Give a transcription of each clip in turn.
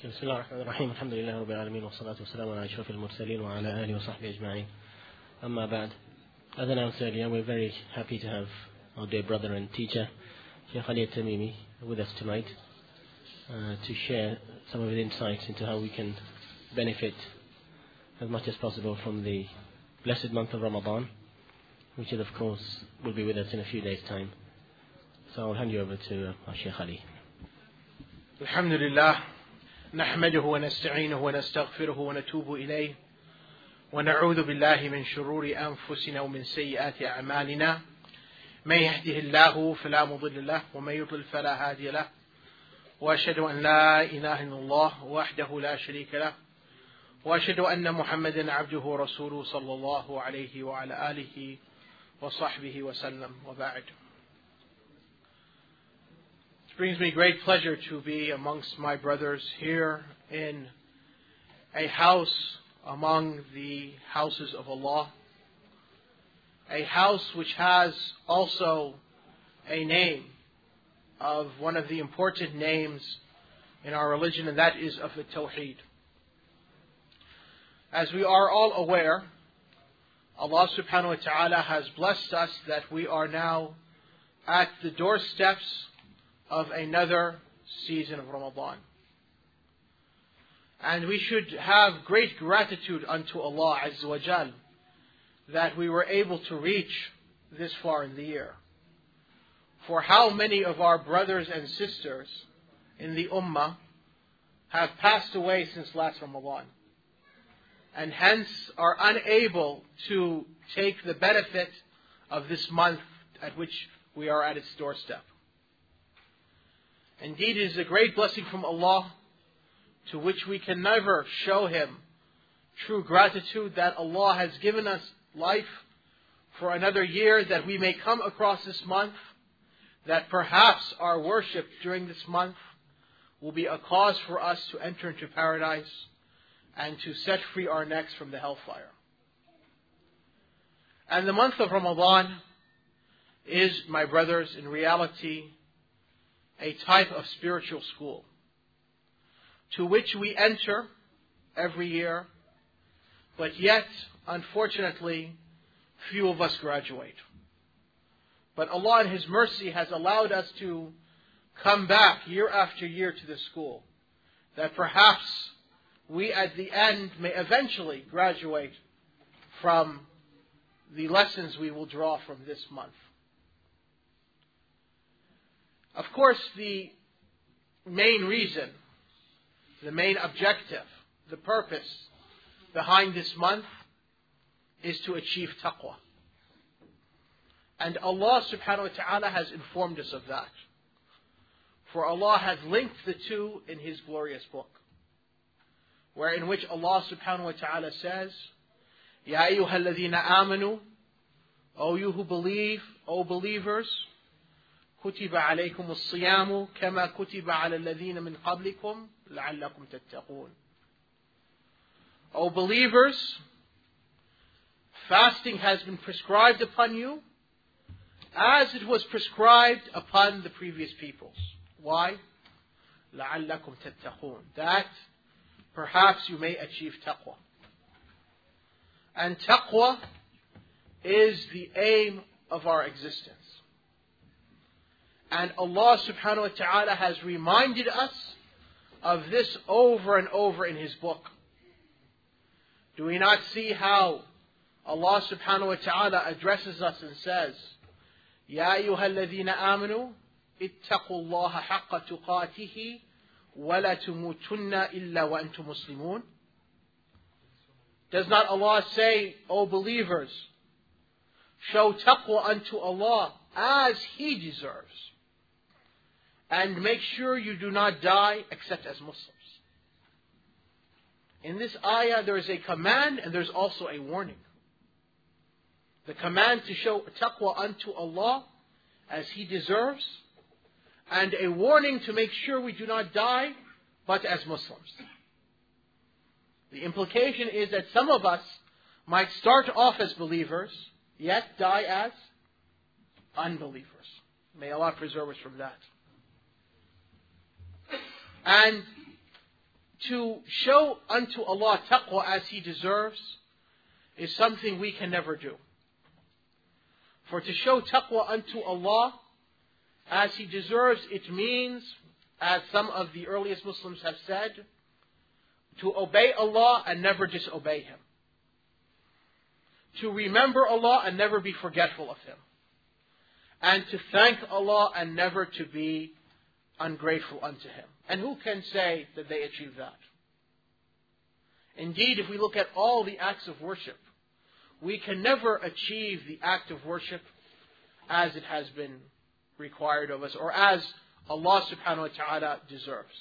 بسم الله الرحمن الرحيم الحمد لله رب العالمين والصلاة والسلام على أشرف المرسلين وعلى آله وصحبه أجمعين. أما بعد, as announced earlier, we're very happy to have our dear brother and teacher Sheikh Ali Tamimi with us tonight to share some of his insights into how we can benefit as much as possible from the blessed month of Ramadan, which of course will be with us in a few days' time. So I'll hand you over to our Sheikh Ali. Alhamdulillah. نحمده ونستعينه ونستغفره ونتوب إليه ونعوذ بالله من شرور أنفسنا ومن سيئات أعمالنا من يهده الله فلا مضل له ومن يضلل فلا هادي له وأشهد أن لا إله إلا الله وحده لا شريك له وأشهد أن محمدا عبده ورسوله صلى الله عليه وعلى آله وصحبه وسلم وبعد. It brings me great pleasure to be amongst my brothers here in a house among the houses of Allah, a house which has also a name of one of the important names in our religion, and that is of the Tawheed. As we are all aware, Allah subhanahu wa ta'ala has blessed us that we are now at the doorsteps of another season of Ramadan. And we should have great gratitude unto Allah Azza wa Jal that we were able to reach this far in the year. For how many of our brothers and sisters in the Ummah have passed away since last Ramadan, and hence are unable to take the benefit of this month at which we are at its doorstep. Indeed, it is a great blessing from Allah to which we can never show Him true gratitude that Allah has given us life for another year, that we may come across this month, that perhaps our worship during this month will be a cause for us to enter into paradise and to set free our necks from the hellfire. And the month of Ramadan is, my brothers, in reality, a type of spiritual school to which we enter every year, but yet, unfortunately, few of us graduate. But Allah in His mercy has allowed us to come back year after year to this school, that perhaps we at the end may eventually graduate from the lessons we will draw from this month. Of course, the main reason, the main objective, the purpose behind this month is to achieve taqwa. And Allah subhanahu wa ta'ala has informed us of that. For Allah has linked the two in His glorious book, in which Allah subhanahu wa ta'ala says, Ya ayyuha alladhina amanu, O you who believe, O believers, كتب عليكم الصيام كما كتب على الذين من قبلكم لعلكم تتقون. O believers, fasting has been prescribed upon you as it was prescribed upon the previous peoples. Why? لعلكم تتقون. That perhaps you may achieve taqwa. And taqwa is the aim of our existence. And Allah subhanahu wa ta'ala has reminded us of this over and over in His book. Do we not see how Allah subhanahu wa ta'ala addresses us and says, Ya ayyuha alladhina amanu, ittaqu allaha haqqa tuqatihi, wa la tumutunna illa wa antum muslimun. Does not Allah say, O believers, show taqwa unto Allah as He deserves, and make sure you do not die except as Muslims? In this ayah there is a command and there's also a warning. The command to show taqwa unto Allah as He deserves, and a warning to make sure we do not die but as Muslims. The implication is that some of us might start off as believers, yet die as unbelievers. May Allah preserve us from that. And to show unto Allah taqwa as He deserves is something we can never do. For to show taqwa unto Allah as He deserves, it means, as some of the earliest Muslims have said, to obey Allah and never disobey Him. To remember Allah and never be forgetful of Him. And to thank Allah and never to be ungrateful unto Him. And who can say that they achieve that? Indeed, if we look at all the acts of worship, we can never achieve the act of worship as it has been required of us, or as Allah subhanahu wa ta'ala deserves.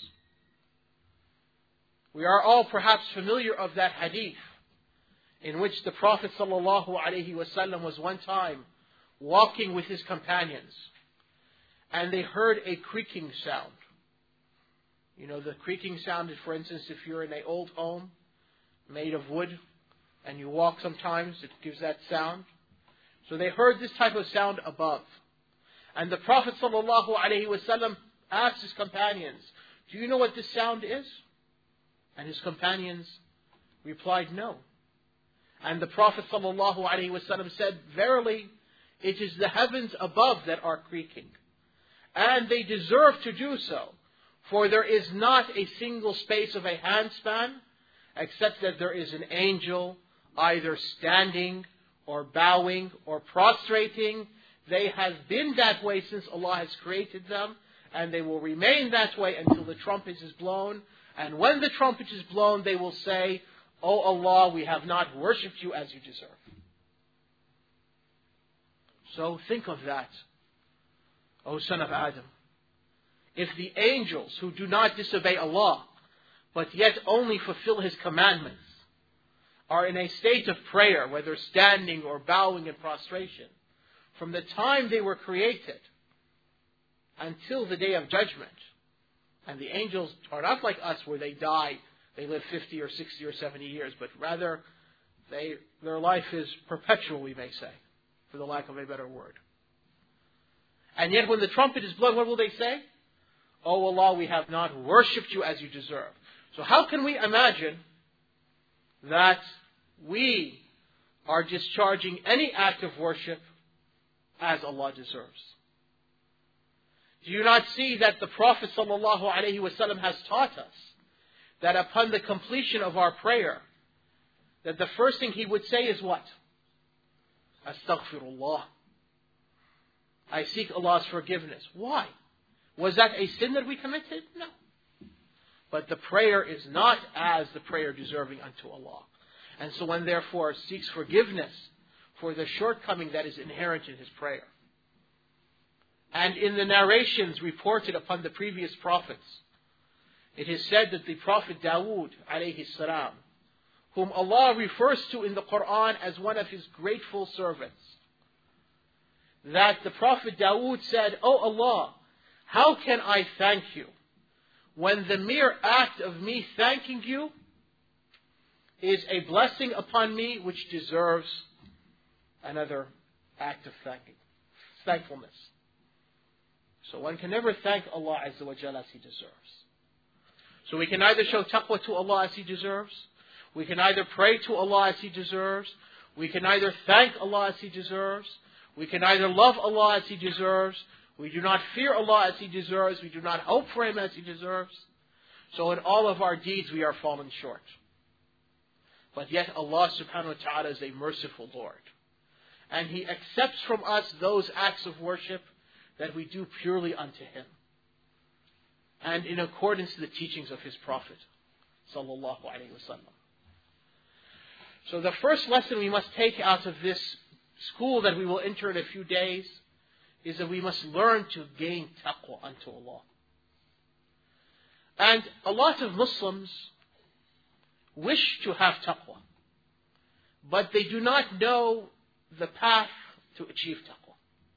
We are all perhaps familiar of that hadith in which the Prophet sallallahu alaihi wasallam was one time walking with his companions, and they heard a creaking sound. You know, the creaking sound is, for instance, if you're in an old home made of wood and you walk sometimes, it gives that sound. So they heard this type of sound above. And the Prophet sallallahu alaihi wasallam asked his companions, "Do you know what this sound is?" And his companions replied, "No." And the Prophet sallallahu alaihi wasallam said, "Verily, it is the heavens above that are creaking. And they deserve to do so. For there is not a single space of a handspan, except that there is an angel either standing or bowing or prostrating. They have been that way since Allah has created them, and they will remain that way until the trumpet is blown. And when the trumpet is blown, they will say, 'O Allah, we have not worshipped you as you deserve.'" So think of that, O son of Adam. If the angels who do not disobey Allah, but yet only fulfill His commandments, are in a state of prayer, whether standing or bowing in prostration, from the time they were created until the day of judgment, and the angels are not like us where they die, they live 50 or 60 or 70 years, but rather their life is perpetual, we may say, for the lack of a better word. And yet when the trumpet is blown, what will they say? "O Allah, we have not worshipped you as you deserve." So how can we imagine that we are discharging any act of worship as Allah deserves? Do you not see that the Prophet sallallahu alaihi wasallam has taught us that upon the completion of our prayer, that the first thing he would say is what? Astaghfirullah. I seek Allah's forgiveness. Why? Was that a sin that we committed? No. But the prayer is not as the prayer deserving unto Allah. And so one therefore seeks forgiveness for the shortcoming that is inherent in his prayer. And in the narrations reported upon the previous prophets, it is said that the Prophet Dawood alayhi salam, whom Allah refers to in the Quran as one of His grateful servants, that the Prophet Dawood said, "O Allah, how can I thank you when the mere act of me thanking you is a blessing upon me which deserves another act of thankfulness?" So one can never thank Allah Azza wa Jalla as He deserves. So we can either show taqwa to Allah as He deserves, we can either pray to Allah as He deserves, we can either thank Allah as He deserves, we can either love Allah as He deserves, we do not fear Allah as He deserves, we do not hope for Him as He deserves. So in all of our deeds we are fallen short. But yet Allah subhanahu wa ta'ala is a merciful Lord. And He accepts from us those acts of worship that we do purely unto Him, and in accordance to the teachings of His Prophet sallallahu alaihi wasallam. So the first lesson we must take out of this school that we will enter in a few days is that we must learn to gain taqwa unto Allah. And a lot of Muslims wish to have taqwa, but they do not know the path to achieve taqwa.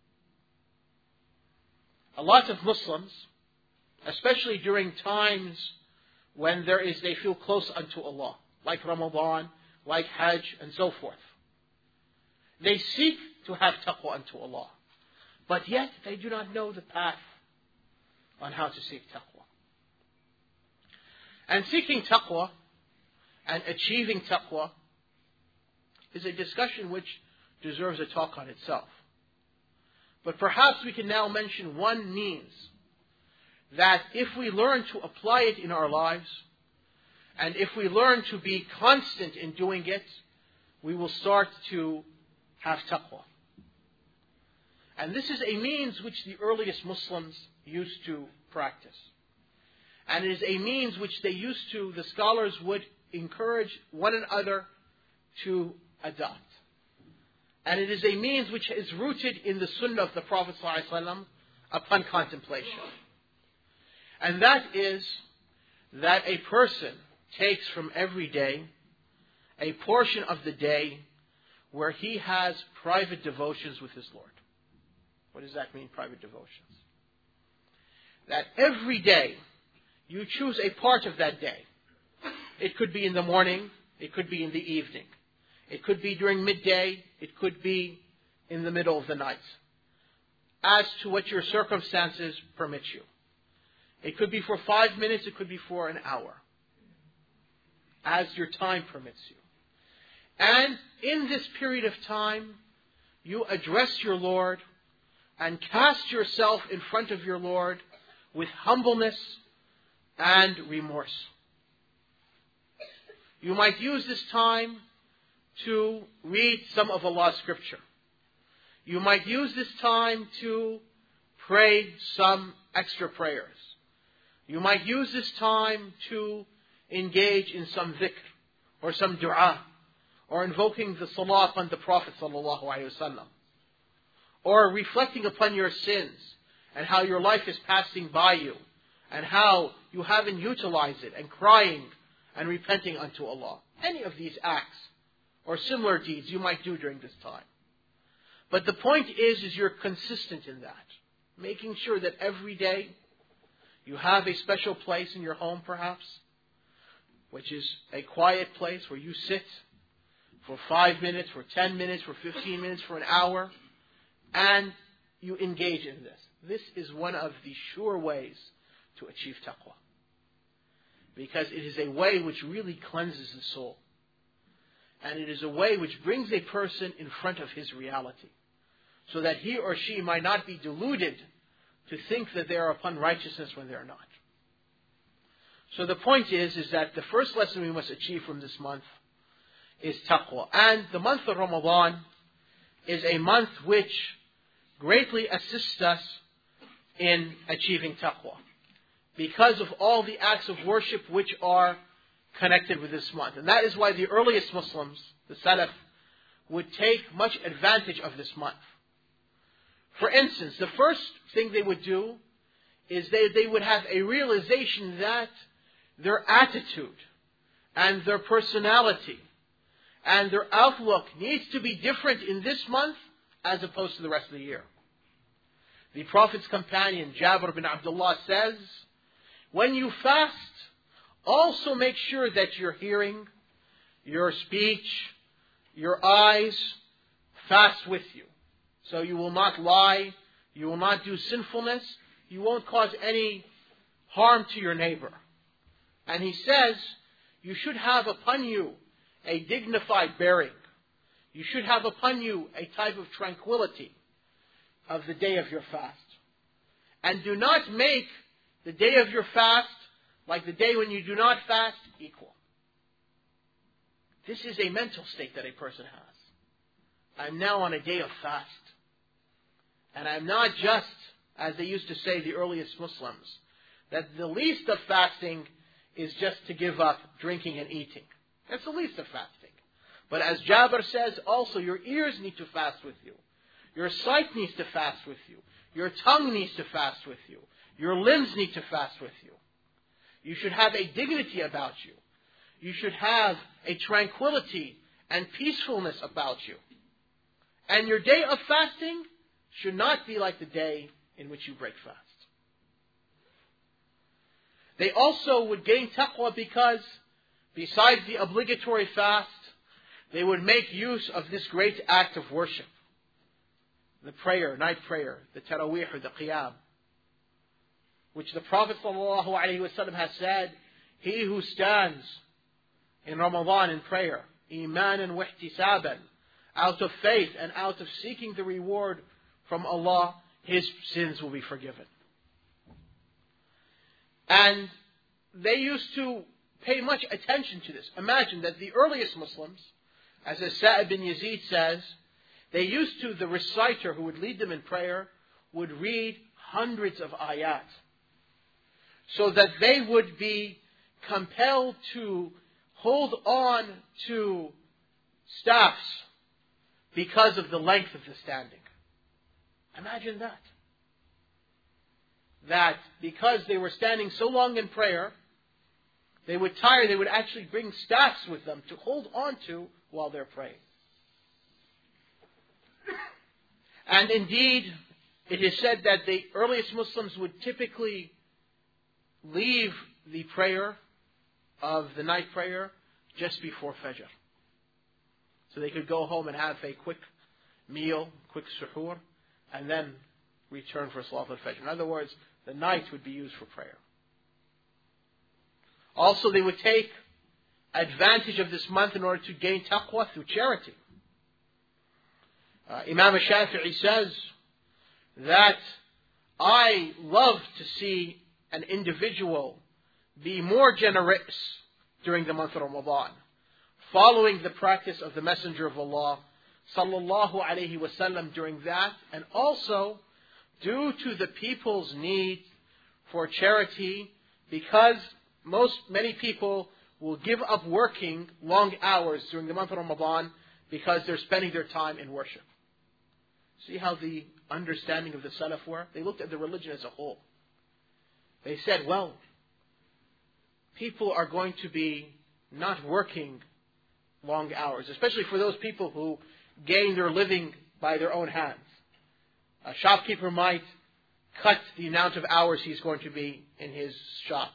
A lot of Muslims, especially during times when they feel close unto Allah, like Ramadan, like Hajj, and so forth, they seek to have taqwa unto Allah, but yet they do not know the path on how to seek taqwa. And seeking taqwa and achieving taqwa is a discussion which deserves a talk on itself. But perhaps we can now mention one means that if we learn to apply it in our lives, and if we learn to be constant in doing it, we will start to have taqwa. And this is a means which the earliest Muslims used to practice. And it is a means which the scholars would encourage one another to adopt. And it is a means which is rooted in the sunnah of the Prophet ﷺ upon contemplation. And that is that a person takes from every day a portion of the day where he has private devotions with his Lord. What does that mean, private devotions? That every day you choose a part of that day. It could be in the morning, it could be in the evening. It could be during midday, it could be in the middle of the night. As to what your circumstances permit you. It could be for 5 minutes, it could be for an hour. As your time permits you. And in this period of time, you address your Lord and cast yourself in front of your Lord with humbleness and remorse. You might use this time to read some of Allah's scripture. You might use this time to pray some extra prayers. You might use this time to engage in some dhikr or some dua or invoking the salah upon the Prophet ﷺ, or reflecting upon your sins and how your life is passing by you and how you haven't utilized it, and crying and repenting unto Allah. Any of these acts or similar deeds you might do during this time. But the point is you're consistent in that. Making sure that every day you have a special place in your home perhaps, which is a quiet place where you sit for 5 minutes, for 10 minutes, for 15 minutes, for an hour, and you engage in this. This is one of the sure ways to achieve taqwa. Because it is a way which really cleanses the soul. And it is a way which brings a person in front of his reality. So that he or she might not be deluded to think that they are upon righteousness when they are not. So the point is that the first lesson we must achieve from this month is taqwa. And the month of Ramadan is a month which greatly assists us in achieving taqwa, because of all the acts of worship which are connected with this month. And that is why the earliest Muslims, the Salaf, would take much advantage of this month. For instance, the first thing they would do is they would have a realization that their attitude and their personality and their outlook needs to be different in this month as opposed to the rest of the year. The Prophet's companion, Jabir bin Abdullah, says, when you fast, also make sure that your hearing, your speech, your eyes fast with you. So you will not lie, you will not do sinfulness, you won't cause any harm to your neighbor. And he says, you should have upon you a dignified bearing. You should have upon you a type of tranquility of the day of your fast. And do not make the day of your fast like the day when you do not fast equal. This is a mental state that a person has. I'm now on a day of fast. And I'm not just, as they used to say, the earliest Muslims, that the least of fasting is just to give up drinking and eating. That's the least of fasting. But as Jabir says, also your ears need to fast with you. Your sight needs to fast with you. Your tongue needs to fast with you. Your limbs need to fast with you. You should have a dignity about you. You should have a tranquility and peacefulness about you. And your day of fasting should not be like the day in which you break fast. They also would gain taqwa because, besides the obligatory fast, they would make use of this great act of worship. The prayer, night prayer, the taraweeh or the qiyam, which the Prophet ﷺ has said He who stands in Ramadan in prayer, imanan wa ihtisaban, out of faith and out of seeking the reward from Allah, his sins will be forgiven. And they used to pay much attention to this. Imagine that the earliest Muslims, as Sa'id bin Yazid says, they used to, the reciter who would lead them in prayer, would read hundreds of ayat, so that they would be compelled to hold on to staffs because of the length of the standing. Imagine that. That because they were standing so long in prayer, they would tire, they would actually bring staffs with them to hold on to while they're praying. And indeed, it is said that the earliest Muslims would typically leave the prayer of the night prayer just before Fajr. So they could go home and have a quick meal, quick suhoor, and then return for Salat al-Fajr. In other words, the night would be used for prayer. Also, they would take advantage of this month in order to gain taqwa through charity. Imam al-Shafi'i says that I love to see an individual be more generous during the month of Ramadan, following the practice of the Messenger of Allah sallallahu alaihi wasallam during that, and also due to the people's need for charity, because many people will give up working long hours during the month of Ramadan because they're spending their time in worship. See how the understanding of the Salaf were? They looked at the religion as a whole. They said, well, people are going to be not working long hours, especially for those people who gain their living by their own hands. A shopkeeper might cut the amount of hours he's going to be in his shop.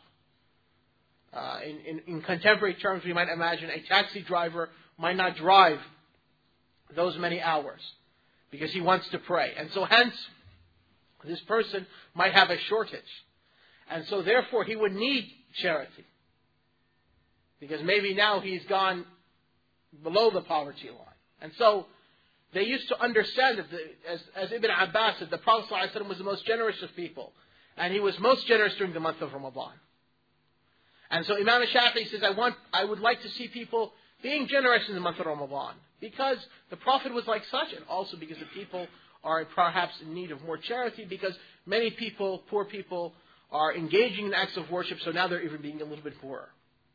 In contemporary terms, we might imagine a taxi driver might not drive those many hours because he wants to pray. And so hence, this person might have a shortage. And so therefore, he would need charity. Because maybe now he's gone below the poverty line. And so they used to understand that, as Ibn Abbas said, the Prophet ﷺ was the most generous of people. And he was most generous during the month of Ramadan. And so Imam al-Shafi'i says, I would like to see people being generous in the month of Ramadan. Because the Prophet was like such, and also because the people are perhaps in need of more charity, because many people, poor people, are engaging in acts of worship, so now they're even being a little bit poorer.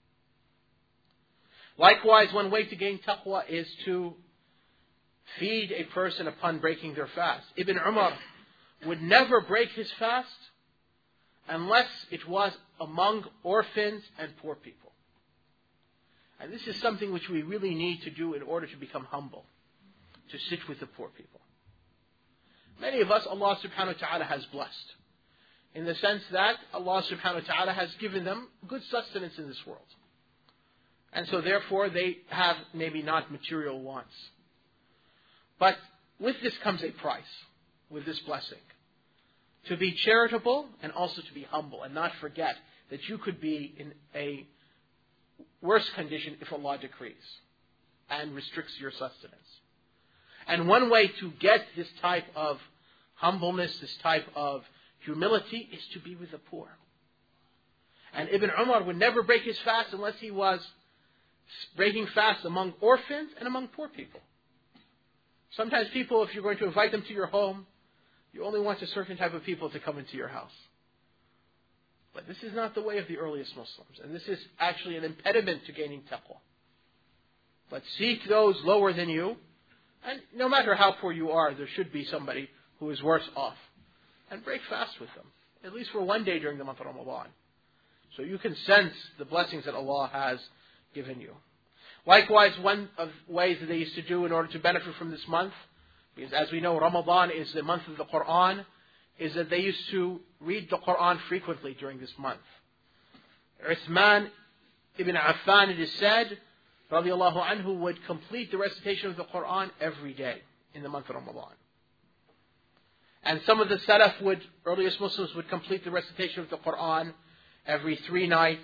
Likewise, one way to gain taqwa is to feed a person upon breaking their fast. Ibn Umar would never break his fast unless it was among orphans and poor people. And this is something which we really need to do in order to become humble, to sit with the poor people. Many of us, Allah subhanahu wa ta'ala has blessed, in the sense that Allah subhanahu wa ta'ala has given them good sustenance in this world. And so therefore they have maybe not material wants. But with this comes a price, with this blessing. To be charitable and also to be humble and not forget that you could be in a worse condition if Allah decrees and restricts your sustenance. And one way to get this type of humbleness, this type of humility, is to be with the poor. And Ibn Umar would never break his fast unless he was breaking fast among orphans and among poor people. Sometimes people, if you're going to invite them to your home, you only want a certain type of people to come into your house. But this is not the way of the earliest Muslims. And this is actually an impediment to gaining taqwa. But seek those lower than you. And no matter how poor you are, there should be somebody who is worse off. And break fast with them. At least for one day during the month of Ramadan. So you can sense the blessings that Allah has given you. Likewise, one of the ways that they used to do in order to benefit from this month, because as we know, Ramadan is the month of the Quran, is that they used to read the Quran frequently during this month. Uthman ibn Affan, it is said, radiallahu anhu, would complete the recitation of the Quran every day in the month of Ramadan. And some of the Salaf earliest Muslims would complete the recitation of the Quran every 3 nights,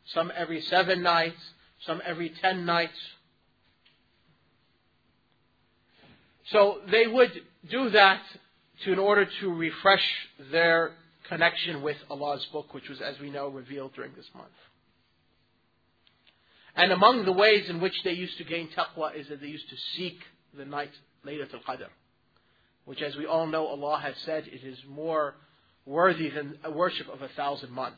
some every 7 nights, some every 10 nights. So they would do that in order to refresh their connection with Allah's book, which was, as we know, revealed during this month. And among the ways in which they used to gain taqwa is that they used to seek the night Laylatul Qadr, which, as we all know, Allah has said it is more worthy than a worship of 1,000 months.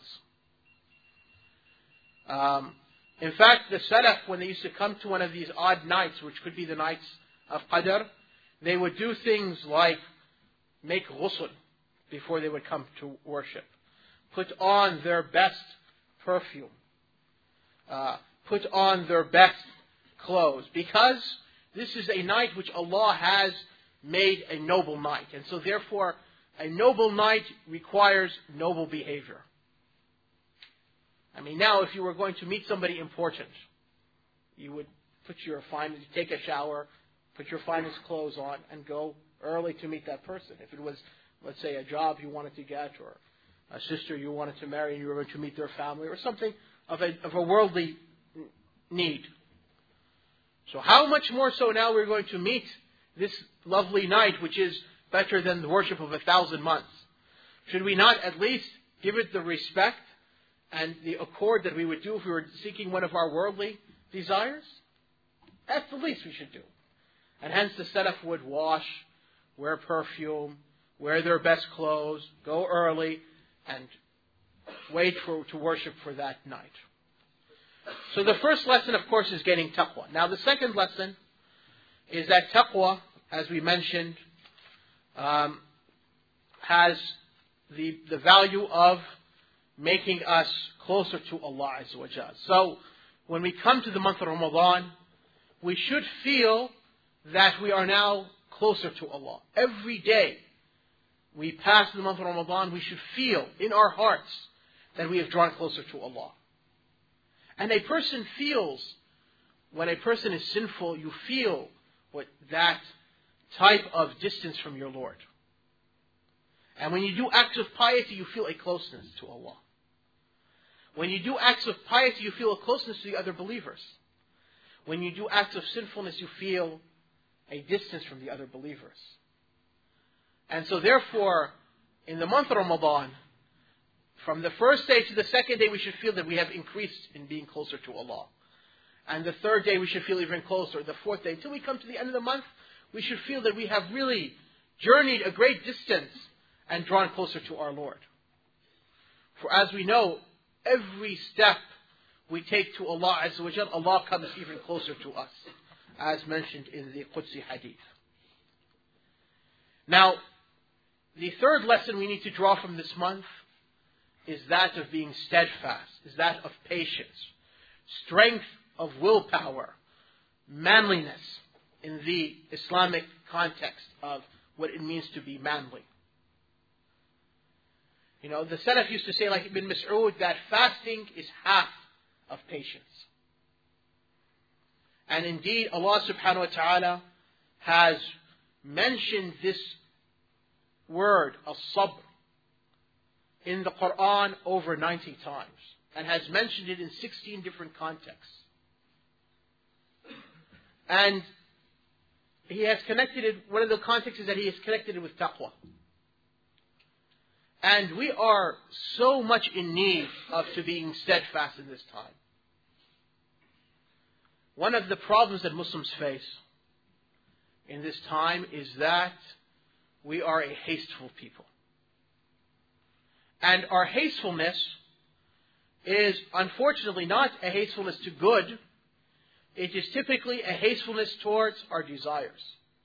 In fact, the Salaf, when they used to come to one of these odd nights, which could be the nights of Qadr, they would do things like make ghusl before they would come to worship, put on their best perfume, put on their best clothes, because this is a night which Allah has made a noble night. And so therefore, a noble night requires noble behavior. I mean, now if you were going to meet somebody important, you would take a shower, put your finest clothes on, and go early to meet that person. If it was, let's say, a job you wanted to get, or a sister you wanted to marry and you were going to meet their family, or something of a worldly need. So how much more so now we're going to meet this lovely night, which is better than the worship of 1,000 months? Should we not at least give it the respect and the accord that we would do if we were seeking one of our worldly desires? That's the least we should do. And hence the Salaf would wash, wear perfume, wear their best clothes, go early, and wait to worship for that night. So the first lesson, of course, is getting taqwa. Now the second lesson is that taqwa, as we mentioned, has the value of making us closer to Allah Azza wa Jal. So when we come to the month of Ramadan, we should feel that we are now closer to Allah. Every day we pass the month of Ramadan, we should feel in our hearts that we have drawn closer to Allah. And a person feels, when a person is sinful, you feel that type of distance from your Lord. And when you do acts of piety, you feel a closeness to Allah. When you do acts of piety, you feel a closeness to the other believers. When you do acts of sinfulness, you feel a distance from the other believers. And so therefore, in the month of Ramadan, from the first day to the second day, we should feel that we have increased in being closer to Allah. And the third day, we should feel even closer. The fourth day, until we come to the end of the month, we should feel that we have really journeyed a great distance and drawn closer to our Lord. For as we know, every step we take to Allah Azza wa Jal, Allah comes even closer to us, as mentioned in the Qudsi Hadith. Now, the third lesson we need to draw from this month is that of being steadfast, is that of patience, strength of willpower, manliness in the Islamic context of what it means to be manly. You know, the Salaf used to say, like Ibn Mas'ud, that fasting is half of patience. And indeed, Allah subhanahu wa ta'ala has mentioned this word, as-sabr, in the Quran over 90 times, and has mentioned it in 16 different contexts. And He has connected it, one of the contexts is that He has connected it with taqwa. And we are so much in need of being steadfast in this time. One of the problems that Muslims face in this time is that we are a hasteful people. And our hastefulness is unfortunately not a hastefulness to good. It is typically a hastefulness towards our desires.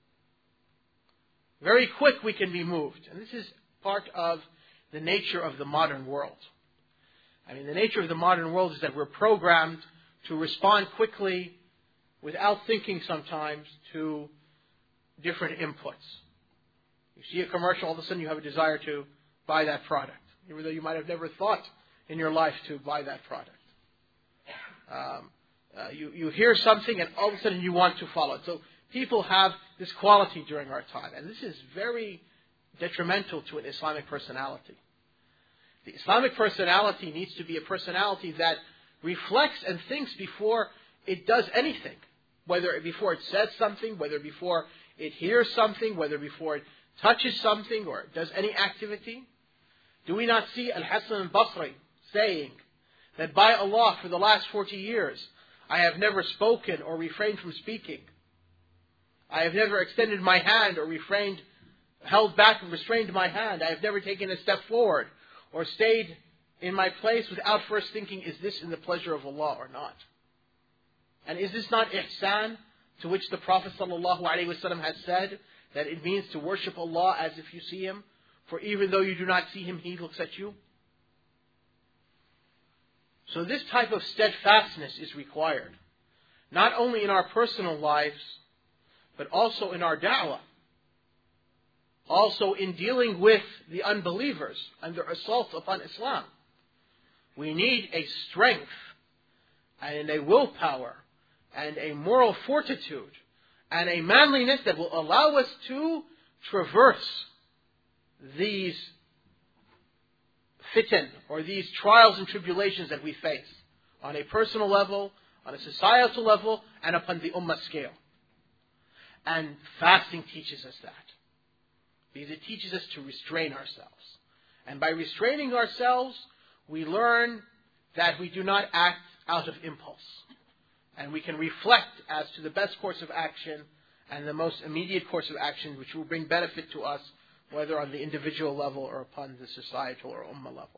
Very quick we can be moved. And this is part of the nature of the modern world. I mean, the nature of the modern world is that we're programmed to respond quickly, without thinking sometimes, to different inputs. You see a commercial, all of a sudden you have a desire to buy that product, even though you might have never thought in your life to buy that product. You hear something and all of a sudden you want to follow it. So people have this quality during our time, and this is very detrimental to an Islamic personality. The Islamic personality needs to be a personality that reflects and thinks before it does anything. Whether before it says something, whether before it hears something, whether before it touches something or does any activity. Do we not see Al-Hasan al-Basri saying that by Allah for the last 40 years I have never spoken or refrained from speaking. I have never extended my hand or held back and restrained my hand. I have never taken a step forward or stayed in my place without first thinking, is this in the pleasure of Allah or not? And is this not ihsan, to which the Prophet ﷺ has said that it means to worship Allah as if you see Him? For even though you do not see Him, He looks at you. So this type of steadfastness is required, not only in our personal lives, but also in our da'wah. Also in dealing with the unbelievers and their assault upon Islam. We need a strength and a willpower and a moral fortitude and a manliness that will allow us to traverse these fitan, or these trials and tribulations that we face on a personal level, on a societal level, and upon the ummah scale. And fasting teaches us that. Because it teaches us to restrain ourselves. And by restraining ourselves, we learn that we do not act out of impulse. And we can reflect as to the best course of action and the most immediate course of action which will bring benefit to us, whether on the individual level or upon the societal or ummah level.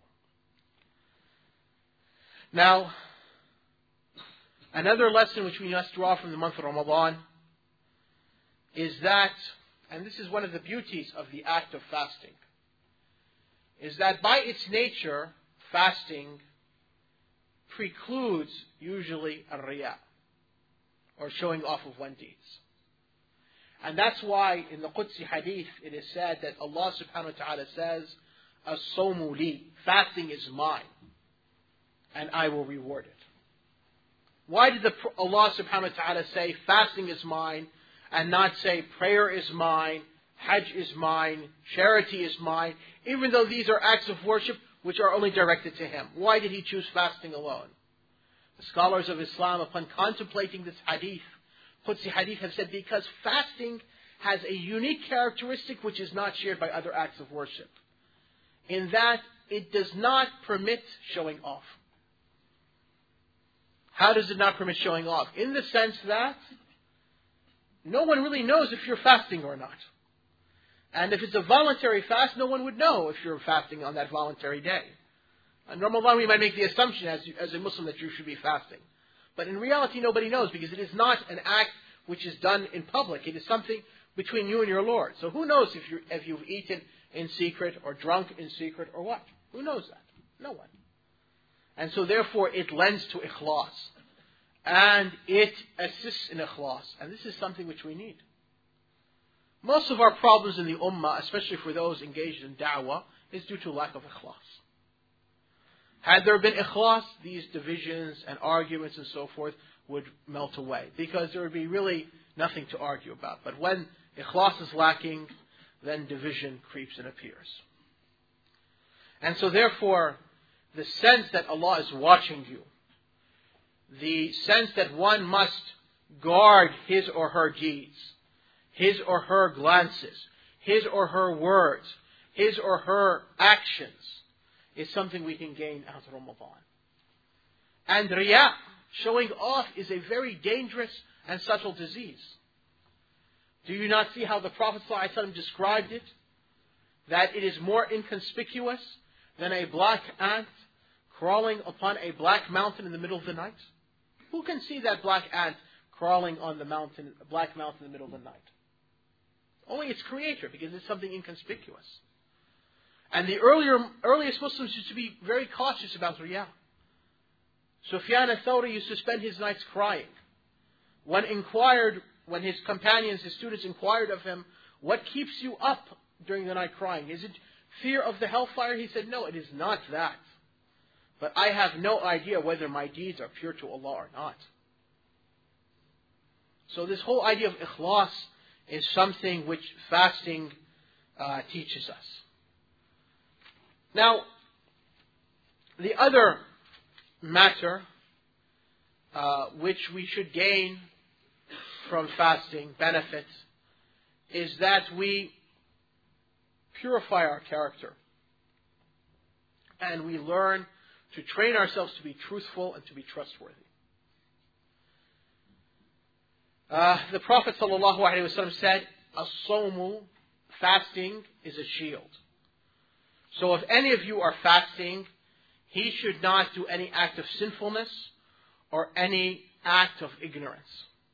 Now, another lesson which we must draw from the month of Ramadan is that, and this is one of the beauties of the act of fasting, is that by its nature, fasting precludes usually ar-riya, or showing off of one's deeds. And that's why in the Qudsi hadith it is said that Allah subhanahu wa ta'ala says, as-sawmu li, fasting is mine, and I will reward it. Why did Allah subhanahu wa ta'ala say fasting is mine, and not say prayer is mine, hajj is mine, charity is mine, even though these are acts of worship which are only directed to Him? Why did He choose fasting alone? The scholars of Islam, upon contemplating this hadith, Qudsi hadith, have said because fasting has a unique characteristic which is not shared by other acts of worship, in that it does not permit showing off. How does it not permit showing off? In the sense that no one really knows if you're fasting or not. And if it's a voluntary fast, no one would know if you're fasting on that voluntary day. In Ramadan, we might make the assumption as a Muslim that you should be fasting. But in reality, nobody knows, because it is not an act which is done in public. It is something between you and your Lord. So who knows if you've eaten in secret or drunk in secret or what? Who knows that? No one. And so therefore it lends to ikhlas. And it assists in ikhlas. And this is something which we need. Most of our problems in the ummah, especially for those engaged in da'wah, is due to lack of ikhlas. Had there been ikhlas, these divisions and arguments and so forth would melt away, because there would be really nothing to argue about. But when ikhlas is lacking, then division creeps and appears. And so therefore, the sense that Allah is watching you, the sense that one must guard his or her deeds, his or her glances, his or her words, his or her actions, is something we can gain out of Ramadan. And riya, showing off, is a very dangerous and subtle disease. Do you not see how the Prophet ﷺ described it? That it is more inconspicuous than a black ant crawling upon a black mountain in the middle of the night? Who can see that black ant crawling on the mountain, black mountain in the middle of the night? Only its creator, because it's something inconspicuous. And the earliest Muslims used to be very cautious about riya. Sufyan al-Thawri used to spend his nights crying. When his companions, his students inquired of him, what keeps you up during the night crying? Is it fear of the hellfire? He said, no, it is not that. But I have no idea whether my deeds are pure to Allah or not. So this whole idea of ikhlas is something which fasting teaches us. Now, the other matter which we should gain from fasting, benefits, is that we purify our character. And we learn to train ourselves to be truthful and to be trustworthy. The Prophet ﷺ said, "As-sawmu," fasting, is a shield. So if any of you are fasting, he should not do any act of sinfulness or any act of ignorance.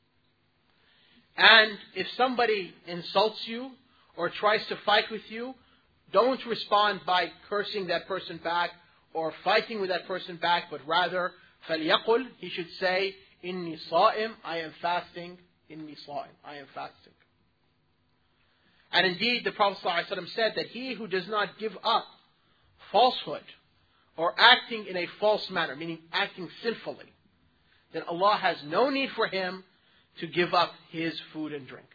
And if somebody insults you or tries to fight with you, don't respond by cursing that person back or fighting with that person back, but rather, فَلْيَقُلْ, he should say, إِنِّي صَائِمْ, I am fasting, إِنِّي صَائِمْ, I am fasting. And indeed, the Prophet ﷺ said that he who does not give up falsehood or acting in a false manner, meaning acting sinfully, then Allah has no need for him to give up his food and drink.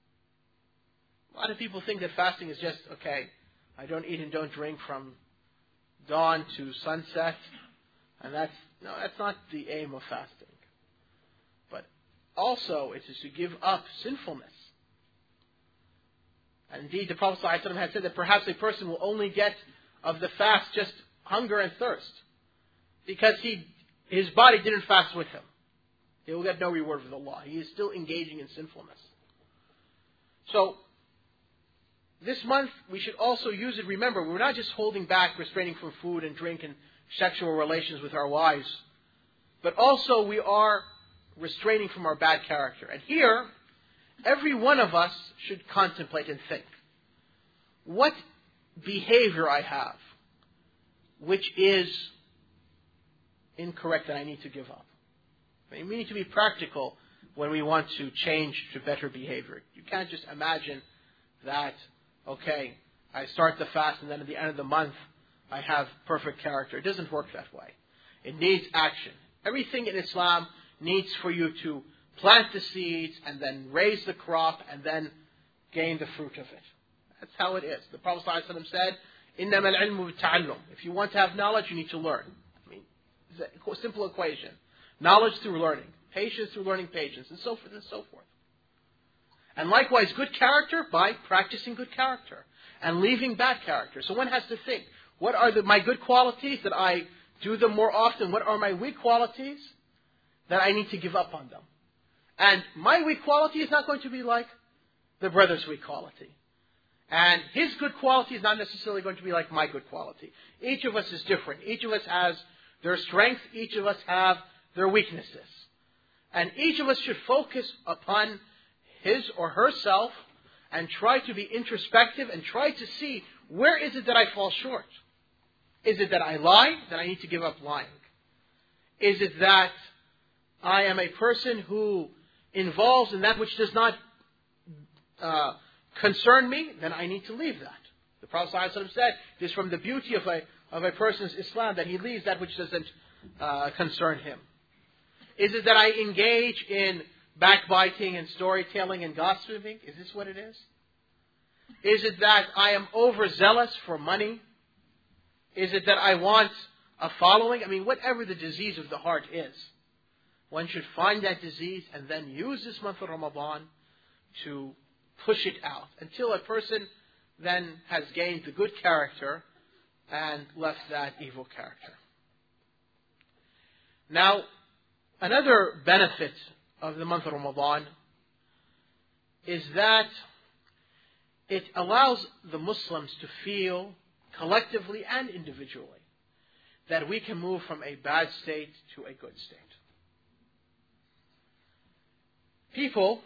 A lot of people think that fasting is just, okay, I don't eat and don't drink from dawn to sunset. And that's not the aim of fasting. But also it is to give up sinfulness. And indeed the Prophet ﷺ had said that perhaps a person will only get of the fast just hunger and thirst. Because his body didn't fast with him. He will get no reward with Allah. He is still engaging in sinfulness. So, this month, we should also use it. Remember, we're not just holding back, restraining from food and drink and sexual relations with our wives, but also we are restraining from our bad character. And here, every one of us should contemplate and think, what behavior I have, which is incorrect that I need to give up. I mean, we need to be practical when we want to change to better behavior. You can't just imagine that, okay, I start the fast and then at the end of the month I have perfect character. It doesn't work that way. It needs action. Everything in Islam needs for you to plant the seeds and then raise the crop and then gain the fruit of it. That's how it is. The Prophet ﷺ said, إِنَّمَا الْعِلْمُ بِالتَّعَلُّمِ. If you want to have knowledge, you need to learn. I mean, it's a simple equation. Knowledge through learning. Patience through learning patience. And so forth and so forth. And likewise, good character by practicing good character. And leaving bad character. So one has to think, what are my good qualities that I do them more often? What are my weak qualities that I need to give up on them? And my weak quality is not going to be like the brother's weak quality. And his good quality is not necessarily going to be like my good quality. Each of us is different. Each of us has their strengths. Each of us have their weaknesses. And each of us should focus upon his or herself and try to be introspective and try to see, where is it that I fall short? Is it that I lie? That I need to give up lying? Is it that I am a person who involves in that which does not concern me? Then I need to leave that. The Prophet ﷺ said, it is from the beauty of a person's Islam that he leaves that which doesn't concern him. Is it that I engage in backbiting and storytelling and gossiping? Is this what it is? Is it that I am overzealous for money? Is it that I want a following? I mean, whatever the disease of the heart is, one should find that disease and then use this month of Ramadan to push it out until a person then has gained the good character and left that evil character. Now, another benefit of the month of Ramadan is that it allows the Muslims to feel collectively and individually that we can move from a bad state to a good state. People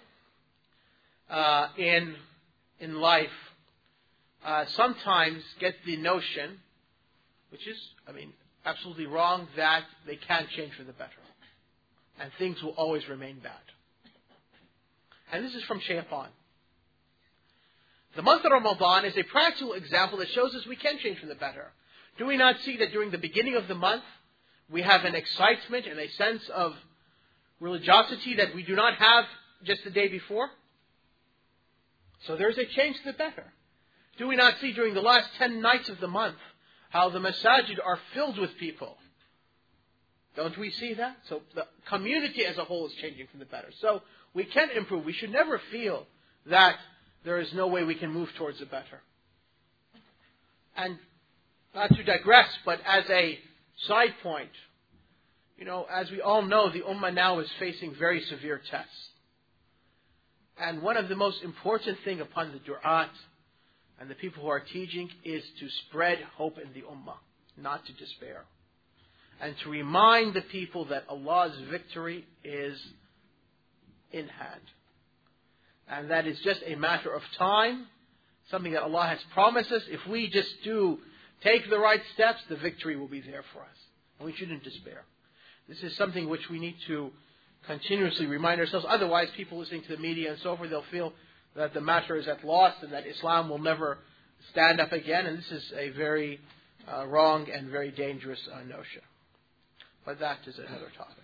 in life sometimes get the notion, which is, absolutely wrong, that they can't change for the better. And things will always remain bad. And this is from Shaytan. The month of Ramadan is a practical example that shows us we can change for the better. Do we not see that during the beginning of the month, we have an excitement and a sense of religiosity that we do not have just the day before? So there's a change to the better. Do we not see during the last 10 nights of the month how the masajid are filled with people? Don't we see that? So the community as a whole is changing for the better. So we can improve. We should never feel that there is no way we can move towards the better. And not to digress, but as a side point, as we all know, the Ummah now is facing very severe tests. And one of the most important things upon the du'at and the people who are teaching is to spread hope in the Ummah, not to despair. And to remind the people that Allah's victory is in hand. And that is just a matter of time, something that Allah has promised us. If we just take the right steps, the victory will be there for us. And we shouldn't despair. This is something which we need to continuously remind ourselves. Otherwise, people listening to the media and so forth, they'll feel that the matter is at loss and that Islam will never stand up again. And this is a very wrong and very dangerous notion. But that is another topic.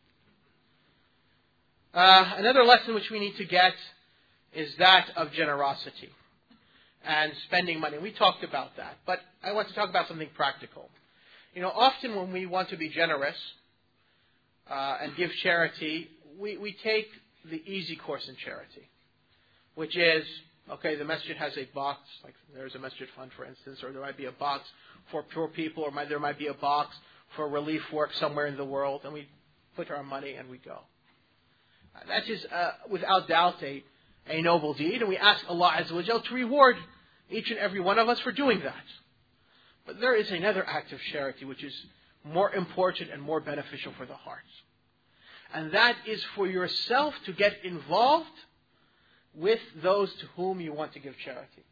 Another lesson which we need to get is that of generosity and spending money. We talked about that. But I want to talk about something practical. Often when we want to be generous and give charity, we take the easy course in charity, which is, okay, the masjid has a box, like there's a masjid fund, for instance, or there might be a box for poor people, or there might be a box for relief work somewhere in the world, and we put our money and we go. That is, without doubt, a noble deed, and we ask Allah Azza wa Jal to reward each and every one of us for doing that. But there is another act of charity which is more important and more beneficial for the heart. And that is for yourself to get involved with those to whom you want to give charity.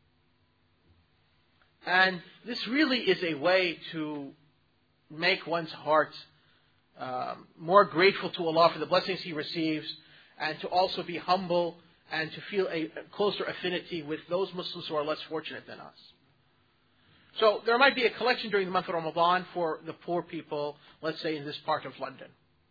And this really is a way to make one's heart more grateful to Allah for the blessings He receives, and to also be humble and to feel a closer affinity with those Muslims who are less fortunate than us. So there might be a collection during the month of Ramadan for the poor people, let's say in this part of London.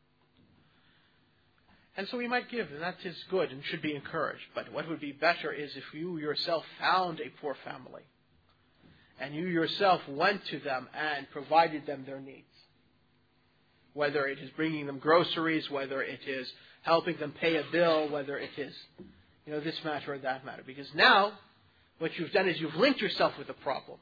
And so we might give, and that is good and should be encouraged. But what would be better is if you yourself found a poor family and you yourself went to them and provided them their needs. Whether it is bringing them groceries, whether it is helping them pay a bill, whether it is, this matter or that matter. Because now, what you've done is you've linked yourself with the problem.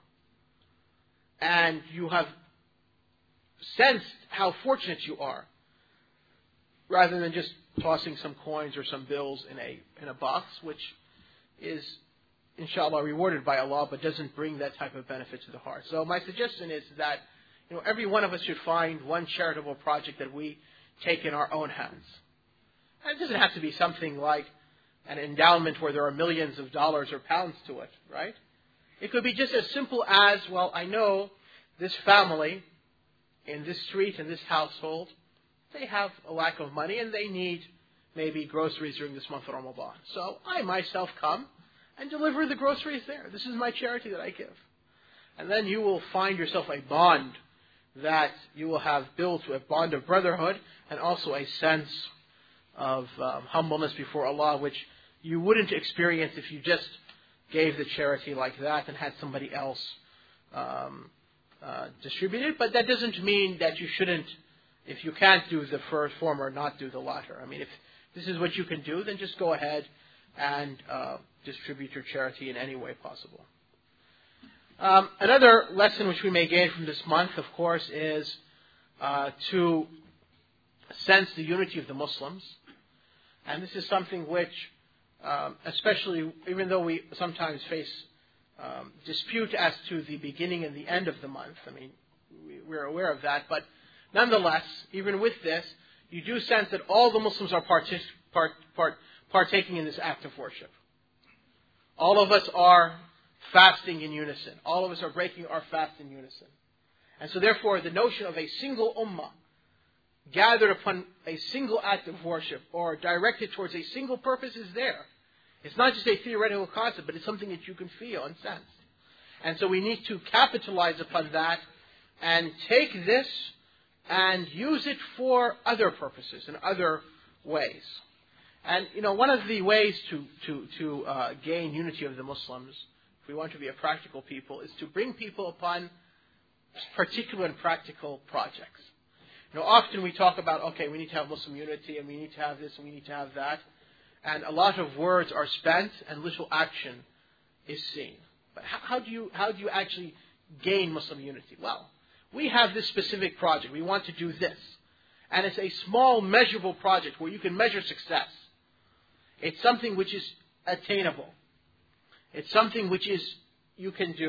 And you have sensed how fortunate you are, rather than just tossing some coins or some bills in a box, which is, inshallah, rewarded by Allah, but doesn't bring that type of benefit to the heart. So my suggestion is that every one of us should find one charitable project that we take in our own hands. And it doesn't have to be something like an endowment where there are millions of dollars or pounds to it, right? It could be just as simple as, well, I know this family in this street, in this household, they have a lack of money and they need maybe groceries during this month of Ramadan. So I myself come and deliver the groceries there. This is my charity that I give. And then you will find yourself a bond that you will have built, a bond of brotherhood and also a sense of humbleness before Allah, which you wouldn't experience if you just gave the charity like that and had somebody else distribute it. But that doesn't mean that you shouldn't, if you can't do the former, not do the latter. I mean, if this is what you can do, then just go ahead and distribute your charity in any way possible. Another lesson which we may gain from this month, of course, is to sense the unity of the Muslims. And this is something which, especially, even though we sometimes face dispute as to the beginning and the end of the month, I mean, we're aware of that, but nonetheless, even with this, you do sense that all the Muslims are partaking in this act of worship. All of us are fasting in unison. All of us are breaking our fast in unison. And so therefore, the notion of a single ummah gathered upon a single act of worship or directed towards a single purpose is there. It's not just a theoretical concept, but it's something that you can feel and sense. And so we need to capitalize upon that and take this and use it for other purposes and other ways. And, one of the ways to gain unity of the Muslims, if we want to be a practical people, is to bring people upon particular and practical projects. Often we talk about, okay, we need to have Muslim unity, and we need to have this, and we need to have that. And a lot of words are spent, and little action is seen. But how do you actually gain Muslim unity? Well, we have this specific project. We want to do this. And it's a small, measurable project where you can measure success. It's something which is attainable. It's something which you can do.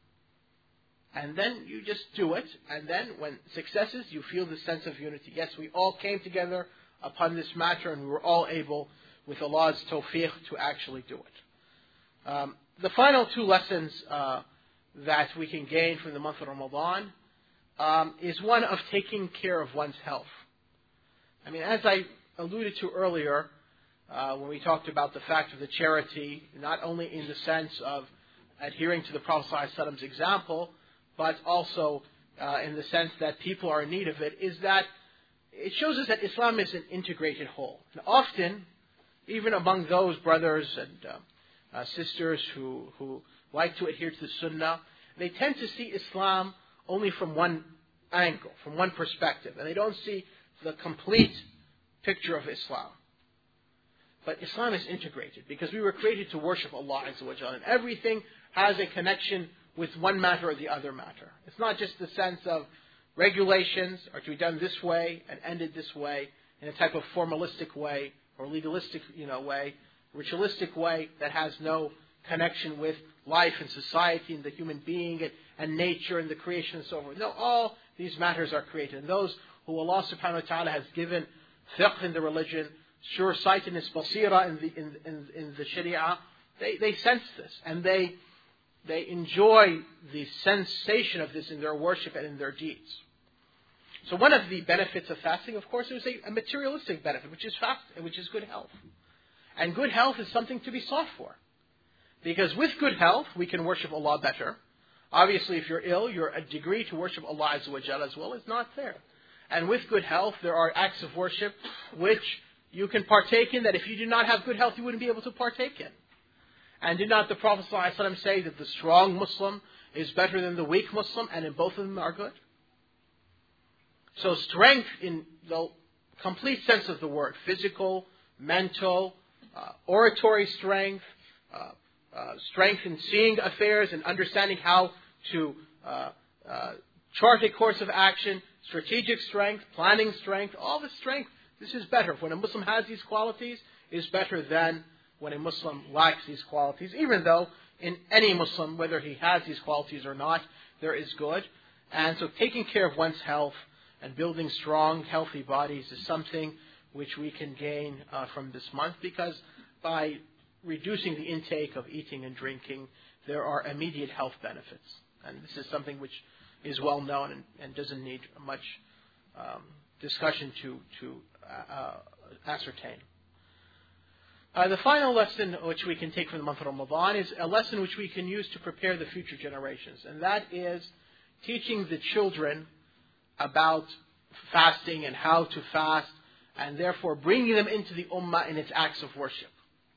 And then you just do it. And then when successes, you feel the sense of unity. Yes, we all came together upon this matter, and we were all able, with Allah's tawfiq, to actually do it. The final two lessons that we can gain from the month of Ramadan is one of taking care of one's health. I mean, as I alluded to earlier, when we talked about the fact of the charity, not only in the sense of adhering to the Prophet ﷺ's example, but also in the sense that people are in need of it, is that it shows us that Islam is an integrated whole. And often, even among those brothers and sisters who like to adhere to the Sunnah, they tend to see Islam only from one angle, from one perspective, and they don't see the complete picture of Islam. But Islam is integrated because we were created to worship Allah Azza wa Jalla, and everything has a connection with one matter or the other matter. It's not just the sense of regulations are to be done this way and ended this way in a type of formalistic way or legalistic, way, ritualistic way that has no connection with life and society and the human being and nature and the creation and so forth. No, all these matters are created. And those who Allah subhanahu wa ta'ala has given fiqh in the religion, sure-sightedness, basira in the sharia, they sense this and they enjoy the sensation of this in their worship and in their deeds. So one of the benefits of fasting, of course, is a materialistic benefit, which is which is good health. And good health is something to be sought for. Because with good health, we can worship Allah better. Obviously, if you're ill, your degree to worship Allah Azza wa Jalla as well is not there. And with good health, there are acts of worship which you can partake in that if you did not have good health, you wouldn't be able to partake in. And did not the Prophet ﷺ say that the strong Muslim is better than the weak Muslim, and in both of them are good? So strength in the complete sense of the word, physical, mental, oratory strength, strength in seeing affairs and understanding how to chart a course of action, strategic strength, planning strength, all this strength, this is better. When a Muslim has these qualities, it is better than when a Muslim lacks these qualities, even though in any Muslim, whether he has these qualities or not, there is good. And so taking care of one's health and building strong, healthy bodies is something which we can gain from this month, because by reducing the intake of eating and drinking, there are immediate health benefits. And this is something which is well known and doesn't need much discussion to ascertain. The final lesson which we can take from the month of Ramadan is a lesson which we can use to prepare the future generations. And that is teaching the children about fasting and how to fast, and therefore bringing them into the ummah in its acts of worship.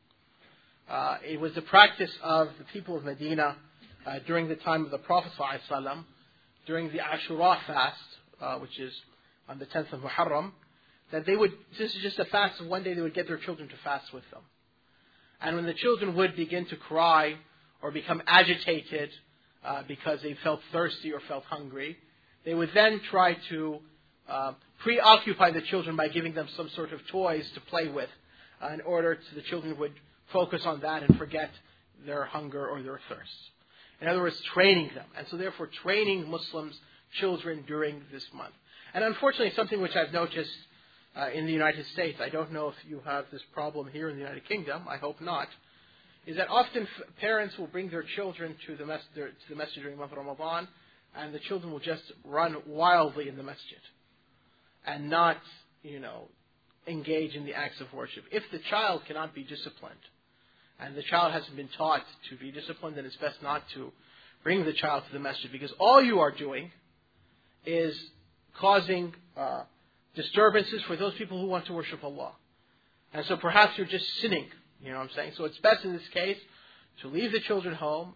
It was the practice of the people of Medina during the time of the Prophet ﷺ, during the Ashura fast, which is on the 10th of Muharram, that they would, this is just a fast of one day, they would get their children to fast with them. And when the children would begin to cry or become agitated because they felt thirsty or felt hungry, they would then try to preoccupy the children by giving them some sort of toys to play with in order to the children would focus on that and forget their hunger or their thirst. In other words, training them. And so therefore training Muslims' children during this month. And unfortunately, something which I've noticed in the United States, I don't know if you have this problem here in the United Kingdom, I hope not, is that often parents will bring their children to the masjid during the month of Ramadan, and the children will just run wildly in the masjid and not, engage in the acts of worship. If the child cannot be disciplined, and the child hasn't been taught to be disciplined, then it's best not to bring the child to the masjid, because all you are doing is causing disturbances for those people who want to worship Allah. And so perhaps you're just sinning, So it's best in this case to leave the children home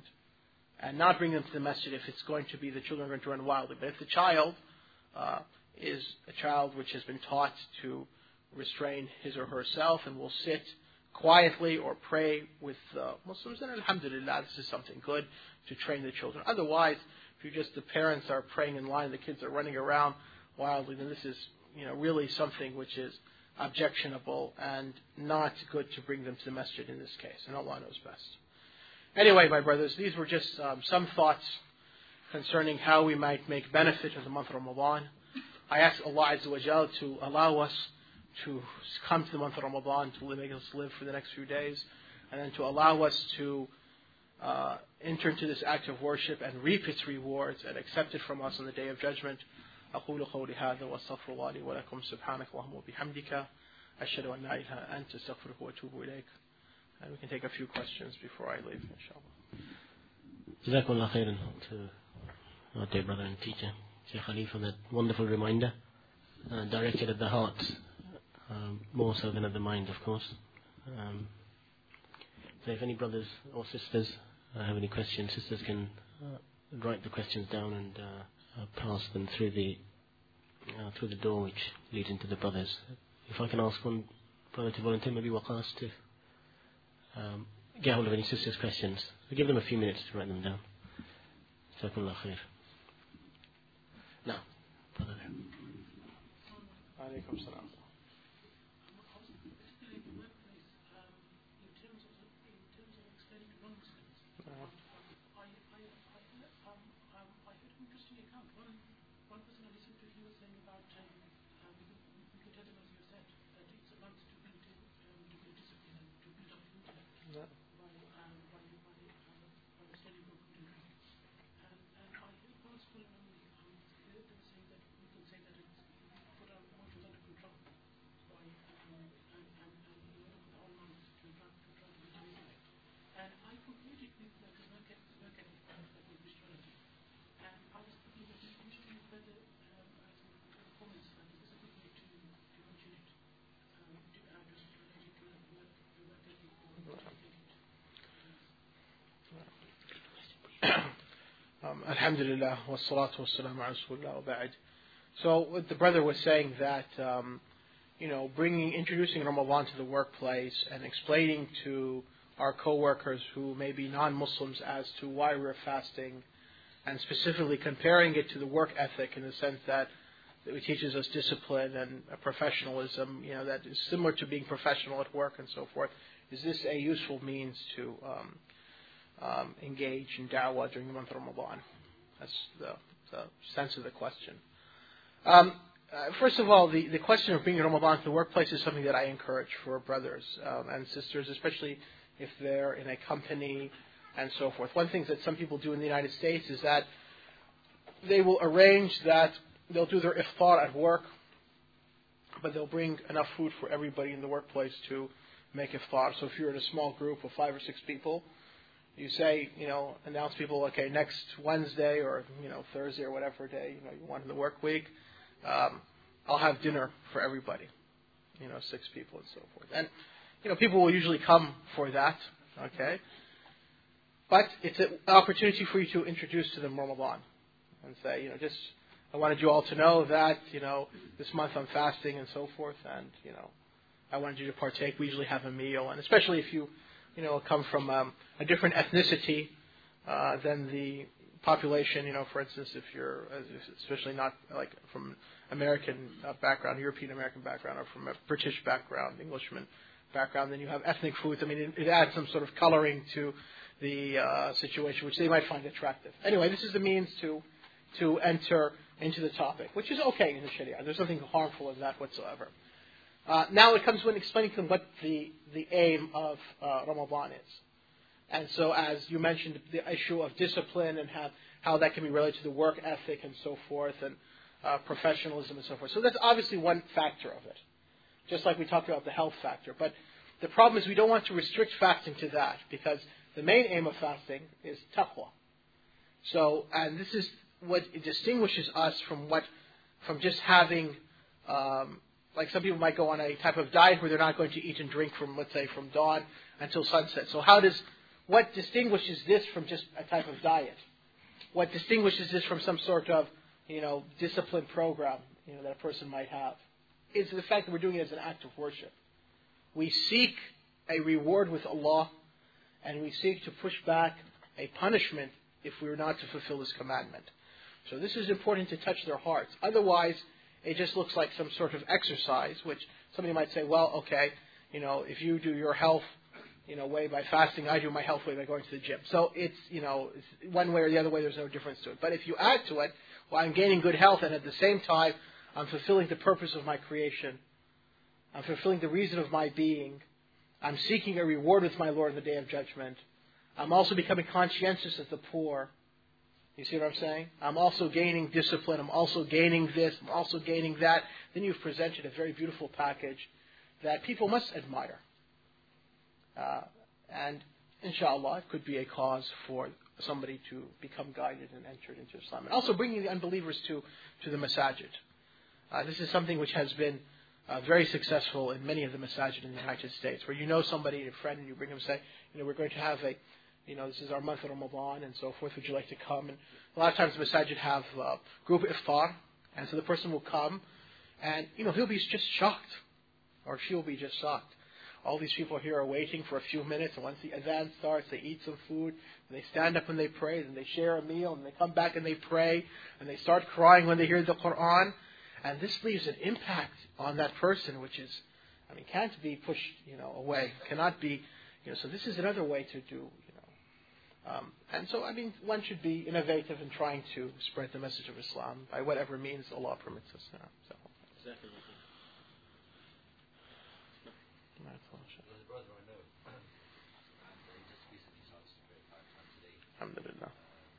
and not bring them to the masjid if it's going to be the children are going to run wildly. But if the child is a child which has been taught to restrain his or herself and will sit quietly or pray with Muslims, then alhamdulillah, this is something good to train the children. Otherwise, if the parents are praying in line, the kids are running around wildly, then this is really something which is objectionable and not good to bring them to the masjid in this case. And Allah knows best. Anyway, my brothers, these were just some thoughts concerning how we might make benefit of the month of Ramadan. I ask Allah Azza wa Jal to allow us to come to the month of Ramadan, to make us live for the next few days, and then to allow us to enter into this act of worship and reap its rewards and accept it from us on the Day of Judgment. أقول قولي هذا وأستغفر الله لي ولكم سبحانك اللهم وبحمدك أشهد أن لا إله إلا أنت أستغفرك وأتوب إليك. And we can take a few questions before I leave, inshallah. Jazakumullah khairan to our dear brother and teacher, Shaykh Ali, for that wonderful reminder, directed at the heart, more so than at the mind, of course. So if any brothers or sisters have any questions, sisters can write the questions down and pass them through the door which leads into the brothers. If I can ask one brother to volunteer, maybe Waqas, to get hold of any sisters' questions. We'll give them a few minutes to write them down. Jazakumullah khair. Now, brother there. Alaykum salam. Alhamdulillah, wa salatu wa salam ala Rasulullah wa ba'd. So what the brother was saying that, introducing Ramadan to the workplace and explaining to our co-workers who may be non-Muslims as to why we're fasting, and specifically comparing it to the work ethic in the sense that it teaches us discipline and professionalism, that is similar to being professional at work and so forth. Is this a useful means to engage in da'wah during the month of Ramadan? That's the sense of the question. First of all, the question of bringing Ramadan to the workplace is something that I encourage for brothers and sisters, especially if they're in a company and so forth. One thing that some people do in the United States is that they will arrange that they'll do their iftar at work, but they'll bring enough food for everybody in the workplace to make iftar. So if you're in a small group of 5 or 6 people, you say, announce people, okay, next Wednesday or, Thursday or whatever day, you want in the work week, I'll have dinner for everybody, 6 people and so forth. And, people will usually come for that, okay? But it's an opportunity for you to introduce to them Ramadan and say, I wanted you all to know that, this month I'm fasting and so forth, and, I wanted you to partake. We usually have a meal, and especially if you come from a different ethnicity than the population. For instance, if you're especially not like from American background, European American background, or from a British background, Englishman background, then you have ethnic foods. I mean, it adds some sort of coloring to the situation, which they might find attractive. Anyway, this is the means to enter into the topic, which is okay in the Sharia. There's nothing harmful in that whatsoever. Now it comes when explaining to them what the aim of Ramadan is. And so as you mentioned, the issue of discipline and how that can be related to the work ethic and so forth, and professionalism and so forth. So that's obviously one factor of it, just like we talked about the health factor. But the problem is we don't want to restrict fasting to that, because the main aim of fasting is taqwa. So, and this is what distinguishes us from just having, like some people might go on a type of diet where they're not going to eat and drink from, let's say, from dawn until sunset. So what distinguishes this from just a type of diet? What distinguishes this from some sort of, discipline program that a person might have, is the fact that we're doing it as an act of worship. We seek a reward with Allah, and we seek to push back a punishment if we were not to fulfill this commandment. So this is important to touch their hearts. Otherwise, it just looks like some sort of exercise, which somebody might say, well, okay, if you do your health, way by fasting, I do my health way by going to the gym. So it's one way or the other way, there's no difference to it. But if you add to it, well, I'm gaining good health, and at the same time, I'm fulfilling the purpose of my creation. I'm fulfilling the reason of my being. I'm seeking a reward with my Lord in the Day of Judgment. I'm also becoming conscientious of the poor. You see what I'm saying? I'm also gaining discipline. I'm also gaining this. I'm also gaining that. Then you've presented a very beautiful package that people must admire. And inshallah, it could be a cause for somebody to become guided and enter into Islam. And also bringing the unbelievers to the masajid. This is something which has been very successful in many of the masajid in the United States, where somebody, a friend, and you bring them and say, we're going to have this is our month of Ramadan and so forth, would you like to come? And a lot of times the masajid have group iftar, and so the person will come, and he'll be just shocked, or she'll be just shocked. All these people here are waiting for a few minutes, and once the adhan starts, they eat some food, and they stand up and they pray, and they share a meal, and they come back and they pray, and they start crying when they hear the Quran. And this leaves an impact on that person, which is, can't be pushed, away. Cannot be, so this is another way to do, and so, one should be innovative in trying to spread the message of Islam by whatever means Allah permits us. So. Exactly. Alhamdulillah.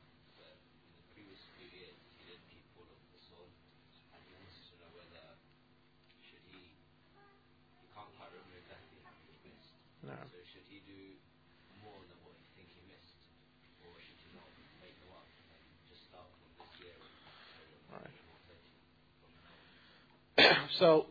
No. So should he do more than what you think he missed, or should he not make them up and just start from this year? Right. So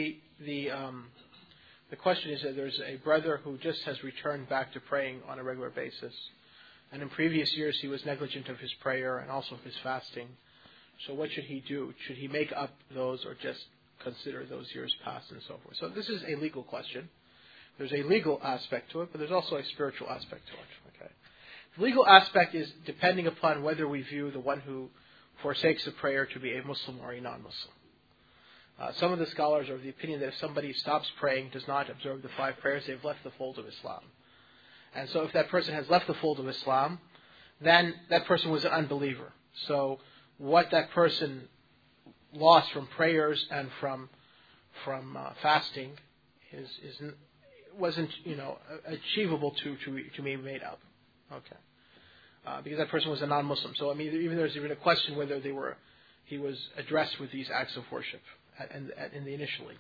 the question is that there's a brother who just has returned back to praying on a regular basis, and in previous years he was negligent of his prayer and also of his fasting. So what should he do? Should he make up those, or just consider those years past and so forth? So this is a legal question. There's a legal aspect to it, but there's also a spiritual aspect to it. Okay, the legal aspect is depending upon whether we view the one who forsakes the prayer to be a Muslim or a non-Muslim. Some of the scholars are of the opinion that if somebody stops praying, does not observe the 5 prayers, they've left the fold of Islam. And so if that person has left the fold of Islam, then that person was an unbeliever. So what that person lost from prayers and from fasting wasn't achievable to be made up. Okay, because that person was a non-Muslim. So even there's even a question whether he was addressed with these acts of worship in the initially.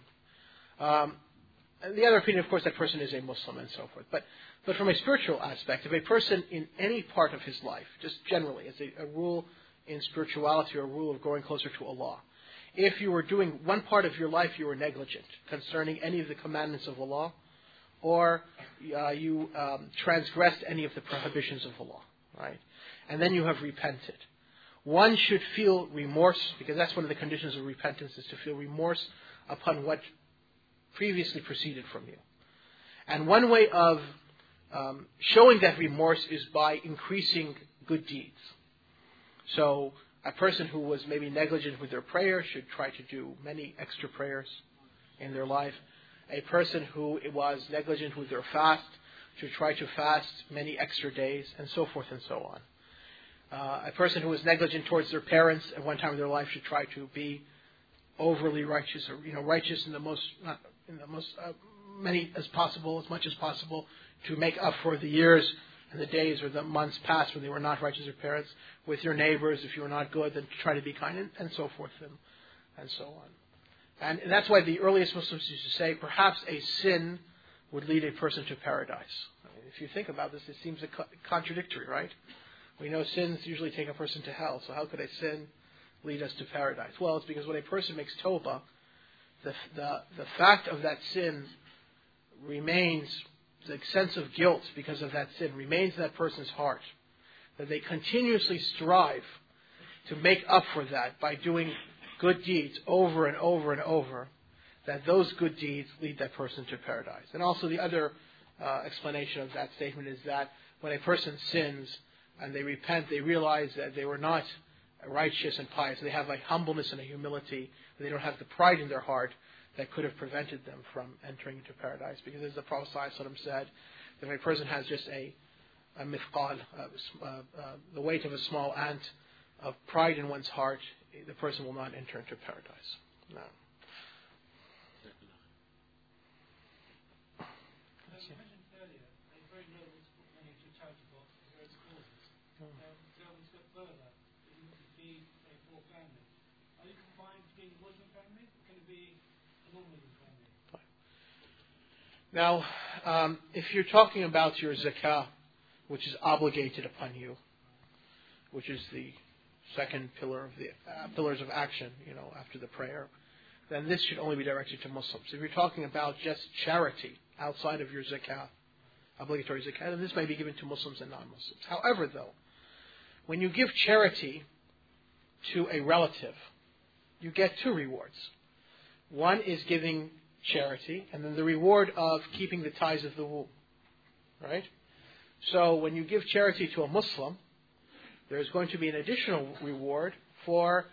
And the other opinion, of course, that person is a Muslim and so forth. But from a spiritual aspect, if a person in any part of his life, just generally as a rule in spirituality or a rule of growing closer to Allah, if you were doing one part of your life you were negligent concerning any of the commandments of Allah, or you transgressed any of the prohibitions of Allah, right? And then you have repented. One should feel remorse, because that's one of the conditions of repentance, is to feel remorse upon what previously proceeded from you. And one way of showing that remorse is by increasing good deeds. So a person who was maybe negligent with their prayer should try to do many extra prayers in their life. A person who was negligent with their fast should try to fast many extra days, and so forth and so on. A person who was negligent towards their parents at one time in their life should try to be overly righteous, or righteous in the most many as possible, as much as possible, to make up for the years and the days or the months past when they were not righteous with parents. With your neighbors, if you were not good, then try to be kind, and so forth and so on. And that's why the earliest Muslims used to say, perhaps a sin would lead a person to paradise. If you think about this, it seems contradictory, right? We know sins usually take a person to hell, so how could a sin lead us to paradise? Well, it's because when a person makes tawbah, the fact of that sin remains, the sense of guilt because of that sin remains in that person's heart. That they continuously strive to make up for that by doing good deeds over and over and over, that those good deeds lead that person to paradise. And also the other explanation of that statement is that when a person sins and they repent, they realize that they were not righteous and pious. They have a humbleness and a humility. They don't have the pride in their heart that could have prevented them from entering into paradise. Because as the Prophet ﷺ said, that if a person has just a mithqal, the weight of a small ant of pride in one's heart, the person will not enter into paradise. No. You mentioned earlier that it's very noble to put money into a charity box for various causes. Going a step further, if you could feed a poor family, are you confined to being a Muslim family, or can it be a non-Muslim family? Now, if you're talking about your zakah, which is obligated upon you, which is the second pillar of the pillars of action, after the prayer, then this should only be directed to Muslims. If you're talking about just charity outside of your zakah, obligatory zakah, then this may be given to Muslims and non-Muslims. However, though, when you give charity to a relative, you get two rewards. One is giving charity, and then the reward of keeping the ties of the womb. Right? So when you give charity to a Muslim, there's going to be an additional reward for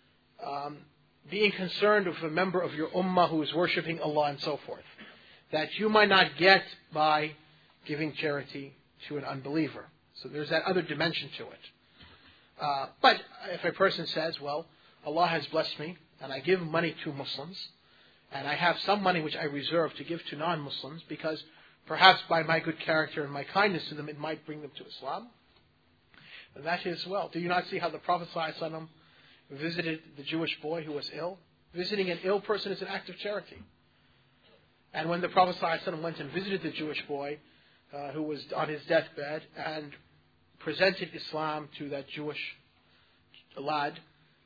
being concerned with a member of your ummah who is worshipping Allah and so forth, that you might not get by giving charity to an unbeliever. So there's that other dimension to it. But if a person says, well, Allah has blessed me, and I give money to Muslims, and I have some money which I reserve to give to non-Muslims, because perhaps by my good character and my kindness to them, it might bring them to Islam, and that is well. Do you not see how the Prophet ﷺ visited the Jewish boy who was ill? Visiting an ill person is an act of charity. And when the Prophet ﷺ went and visited the Jewish boy who was on his deathbed and presented Islam to that Jewish lad,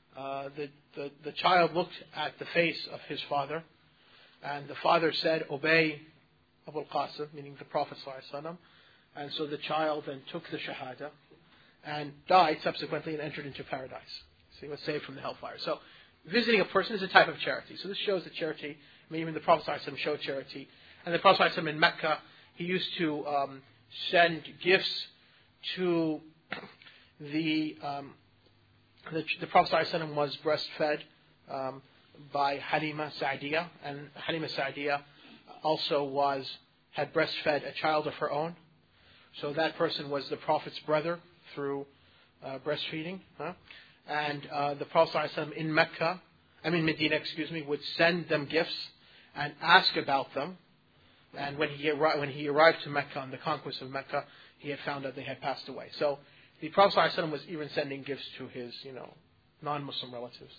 the child looked at the face of his father, and the father said, "Obey Abul Qasim," meaning the Prophet ﷺ. And so the child then took the Shahada and died subsequently and entered into paradise. So he was saved from the hellfire. So visiting a person is a type of charity. So this shows that charity, even the Prophet ﷺ showed charity. And the Prophet ﷺ in Mecca, he used to send gifts to the Prophet ﷺ was breastfed by Halima Sa'diyah, and Halima Sa'diyah also had breastfed a child of her own. So that person was the Prophet's brother through breastfeeding. And the Prophet ﷺ in Medina, would send them gifts and ask about them. And when he arrived to Mecca on the conquest of Mecca, he had found out they had passed away. So the Prophet ﷺ was even sending gifts to his, non-Muslim relatives.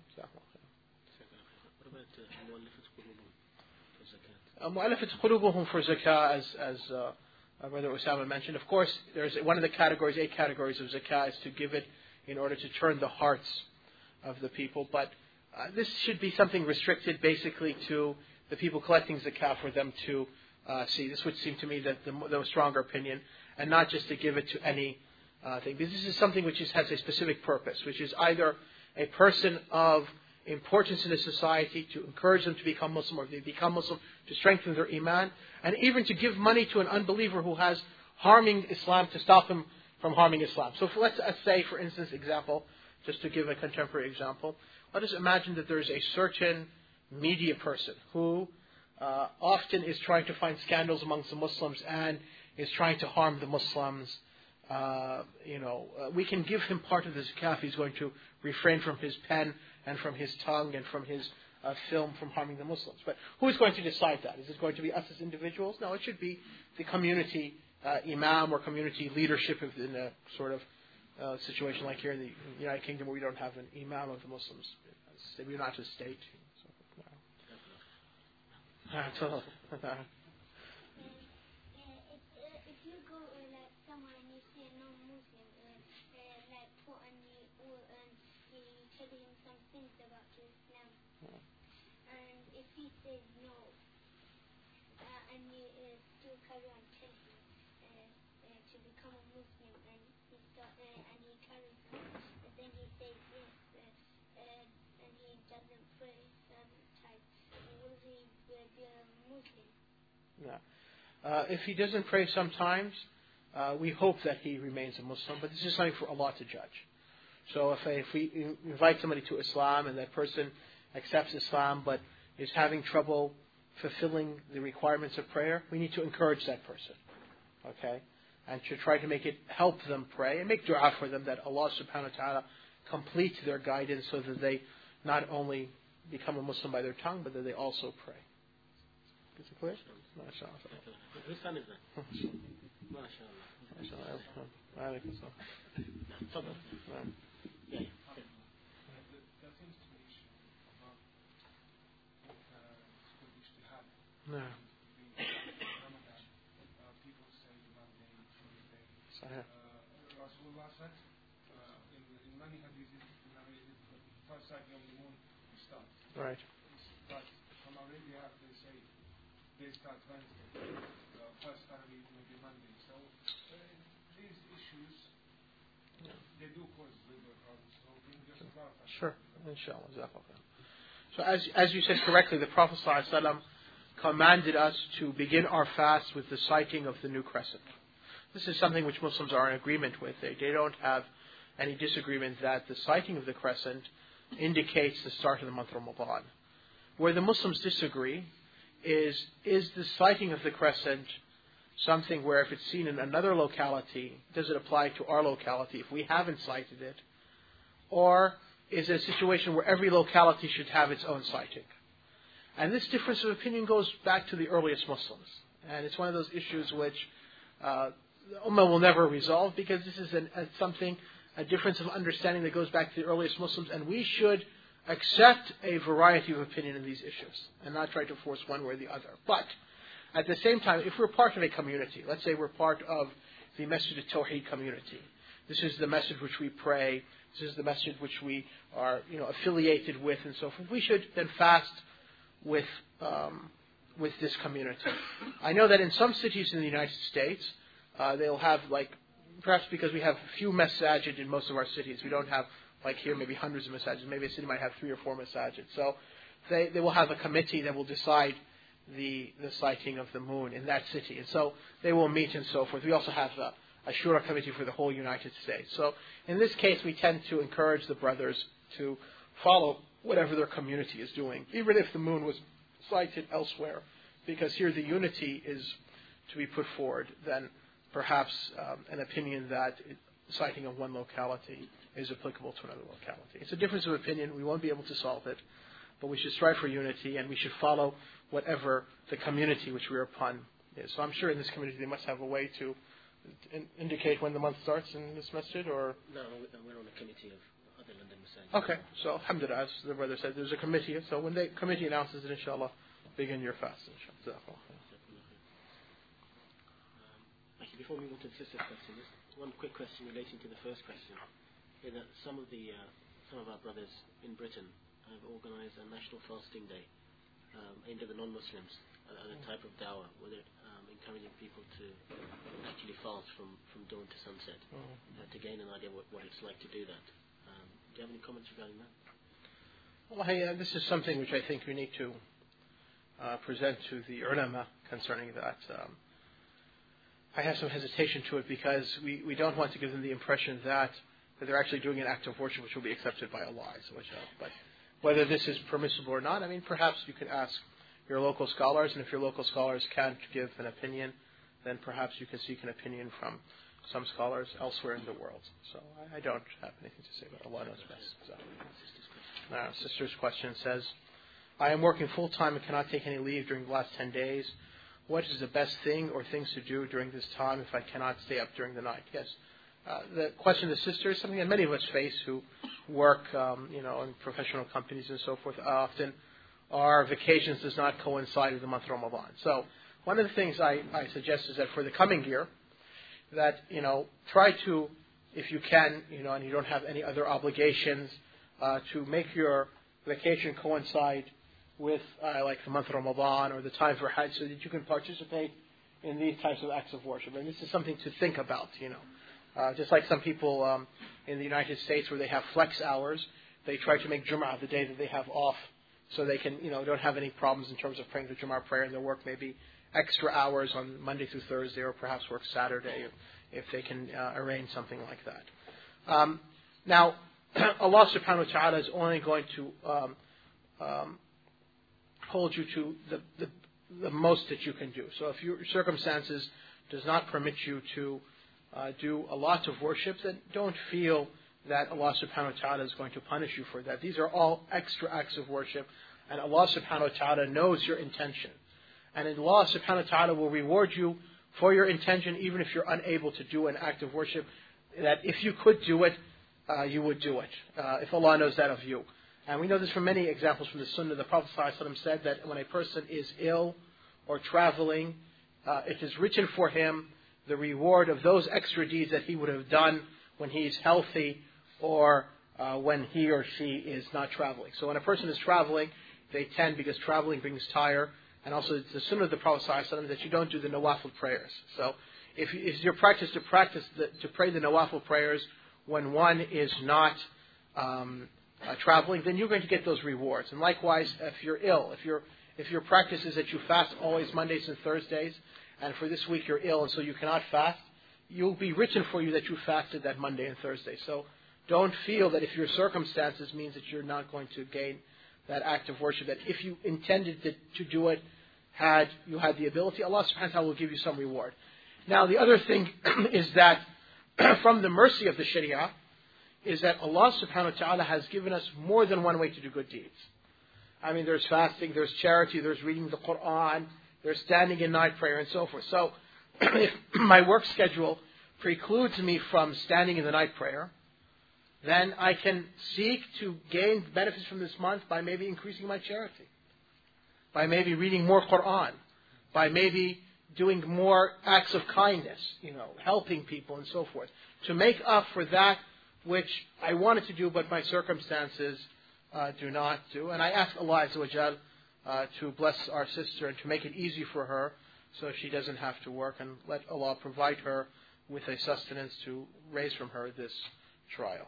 Mu'allafat qulubuhum for zakah, as Brother Osama mentioned. Of course, there's one of the categories, 8 categories of zakah, is to give it in order to turn the hearts of the people. But this should be something restricted basically to the people collecting zakah for them to see. This would seem to me that the stronger opinion, and not just to give it to any thing. Because this is something which has a specific purpose, which is either a person of importance in a society to encourage them to become Muslim, or if they become Muslim, to strengthen their iman, and even to give money to an unbeliever who has harming Islam, to stop him from harming Islam. So let's say, for instance, just to give a contemporary example, let us imagine that there is a certain media person who often is trying to find scandals amongst the Muslims and is trying to harm the Muslims. We can give him part of the zakah if he's going to refrain from his pen and from his tongue and from his film from harming the Muslims. But who is going to decide that? Is it going to be us as individuals? No, it should be the community imam or community leadership in a sort of situation like here in the United Kingdom, where we don't have an imam of the Muslims. We're not a state. So, if you go like somewhere and you see a non-Muslim, like put on the or you tell him some things about Islam, and if he says no, and you still carry on telling him to become a Muslim, and he carries on, but then he says yes, and he No. If he doesn't pray sometimes, we hope that he remains a Muslim, but this is something for Allah to judge. So if we invite somebody to Islam and that person accepts Islam but is having trouble fulfilling the requirements of prayer, we need to encourage that person. Okay? And to try to help them pray and make dua for them that Allah subhanahu wa ta'ala complete their guidance so that they not only become a Muslim by their tongue, but that they also pray. Is it clear? MashaAllah. Whose son is that? MashaAllah. MashaAllah. Yeah. There seems to be an issue about school ijtihad. No. Ramadan. People say the Monday, Tuesday. Sahih. Rasulullah said in many hadiths, first sighting of the moon, we start. Right. But from Arabia, they say they start Wednesday. First Arabic may be Monday. So these issues, they do cause legal problems. So can you just clarify? Sure. Inshallah. So as you said correctly, the Prophet ﷺ commanded us to begin our fast with the sighting of the new crescent. This is something which Muslims are in agreement with. They don't have any disagreement that the sighting of the crescent indicates the start of the month Ramadan. Where the Muslims disagree is the sighting of the crescent something where if it's seen in another locality, does it apply to our locality if we haven't sighted it? Or is it a situation where every locality should have its own sighting? And this difference of opinion goes back to the earliest Muslims. And it's one of those issues which the Ummah will never resolve because this is a difference of understanding that goes back to the earliest Muslims. And we should accept a variety of opinion in these issues and not try to force one way or the other. But at the same time, if we're part of a community, let's say we're part of the Masjid al-Tawheed community, this is the message which we pray, this is the message which we are affiliated with and so forth, we should then fast with this community. I know that in some cities in the United States, they'll have perhaps because we have few masajid in most of our cities, we don't have like here maybe hundreds of masajid, maybe a city might have 3 or 4 masajid. So they will have a committee that will decide the sighting of the moon in that city. And so they will meet and so forth. We also have a Shura committee for the whole United States. So in this case, we tend to encourage the brothers to follow whatever their community is doing, even if the moon was sighted elsewhere, because here the unity is to be put forward, then perhaps an opinion that sighting of one locality is applicable to another locality. It's a difference of opinion. We won't be able to solve it, but we should strive for unity, and we should follow whatever the community which we're upon is. So I'm sure in this community they must have a way to indicate when the month starts in this masjid, or... No, we're on a committee of other London masajid. Okay, so alhamdulillah, as the brother said, there's a committee, so when the committee announces it, inshallah, begin your fast, inshallah. Actually, before we move on to the sister's question, just one quick question relating to the first question. Is that some of our brothers in Britain have organised a national fasting day aimed at the non-Muslims, as a type of dawah, where they're encouraging people to actually fast from dawn to sunset, to gain an idea what it's like to do that. Do you have any comments regarding that? Well, this is something which I think we need to present to the ulama concerning that. I have some hesitation to it because we don't want to give them the impression that they're actually doing an act of worship which will be accepted by Allah. But whether this is permissible or not, perhaps you could ask your local scholars, and if your local scholars can't give an opinion, then perhaps you can seek an opinion from some scholars elsewhere in the world. So I don't have anything to say about Allah knows best. So, our sister's question says, I am working full-time and cannot take any leave during the last 10 days. What is the best thing or things to do during this time if I cannot stay up during the night? Yes. The question of the sister is something that many of us face who work, in professional companies and so forth. Often our vacations does not coincide with the month of Ramadan. So one of the things I suggest is that for the coming year, that, try to, if you can, and you don't have any other obligations, to make your vacation coincide with like the month of Ramadan or the time for Hajj, so that you can participate in these types of acts of worship. And this is something to think about, just like some people in the United States where they have flex hours, they try to make Jum'ah the day that they have off, so they can, don't have any problems in terms of praying the Jum'ah prayer, and their work may be extra hours on Monday through Thursday, or perhaps work Saturday if they can arrange something like that. Now, Allah subhanahu wa ta'ala is only going to hold you to the most that you can do. So if your circumstances does not permit you to do a lot of worship, then don't feel that Allah subhanahu wa ta'ala is going to punish you for that. These are all extra acts of worship, and Allah subhanahu wa ta'ala knows your intention. And Allah subhanahu wa ta'ala will reward you for your intention, even if you're unable to do an act of worship, that if you could do it, you would do it, if Allah knows that of you. And we know this from many examples from the Sunnah. The Prophet ﷺ said that when a person is ill or traveling, it is written for him the reward of those extra deeds that he would have done when he is healthy or when he or she is not traveling. So when a person is traveling, they tend, because traveling brings tire, and also it's the Sunnah of the Prophet ﷺ that you don't do the nawafil prayers. So if it's your practice to pray the nawafil prayers when one is not traveling, then you're going to get those rewards. And likewise, if you're ill, if your practice is that you fast always Mondays and Thursdays, and for this week you're ill and so you cannot fast, you'll be written for you that you fasted that Monday and Thursday. So don't feel that if your circumstances means that you're not going to gain that act of worship, that if you intended to do it, you had the ability, Allah subhanahu wa ta'ala will give you some reward. Now the other thing is that from the mercy of the Sharia is that Allah subhanahu wa ta'ala has given us more than one way to do good deeds. I mean, there's fasting, there's charity, there's reading the Quran, there's standing in night prayer, and so forth. So if my work schedule precludes me from standing in the night prayer, then I can seek to gain benefits from this month by maybe increasing my charity, by maybe reading more Quran, by maybe doing more acts of kindness, helping people and so forth, to make up for that which I wanted to do but my circumstances do not do. And I ask Allah Azza wa Jal to bless our sister and to make it easy for her so she doesn't have to work, and let Allah provide her with a sustenance to raise from her this trial.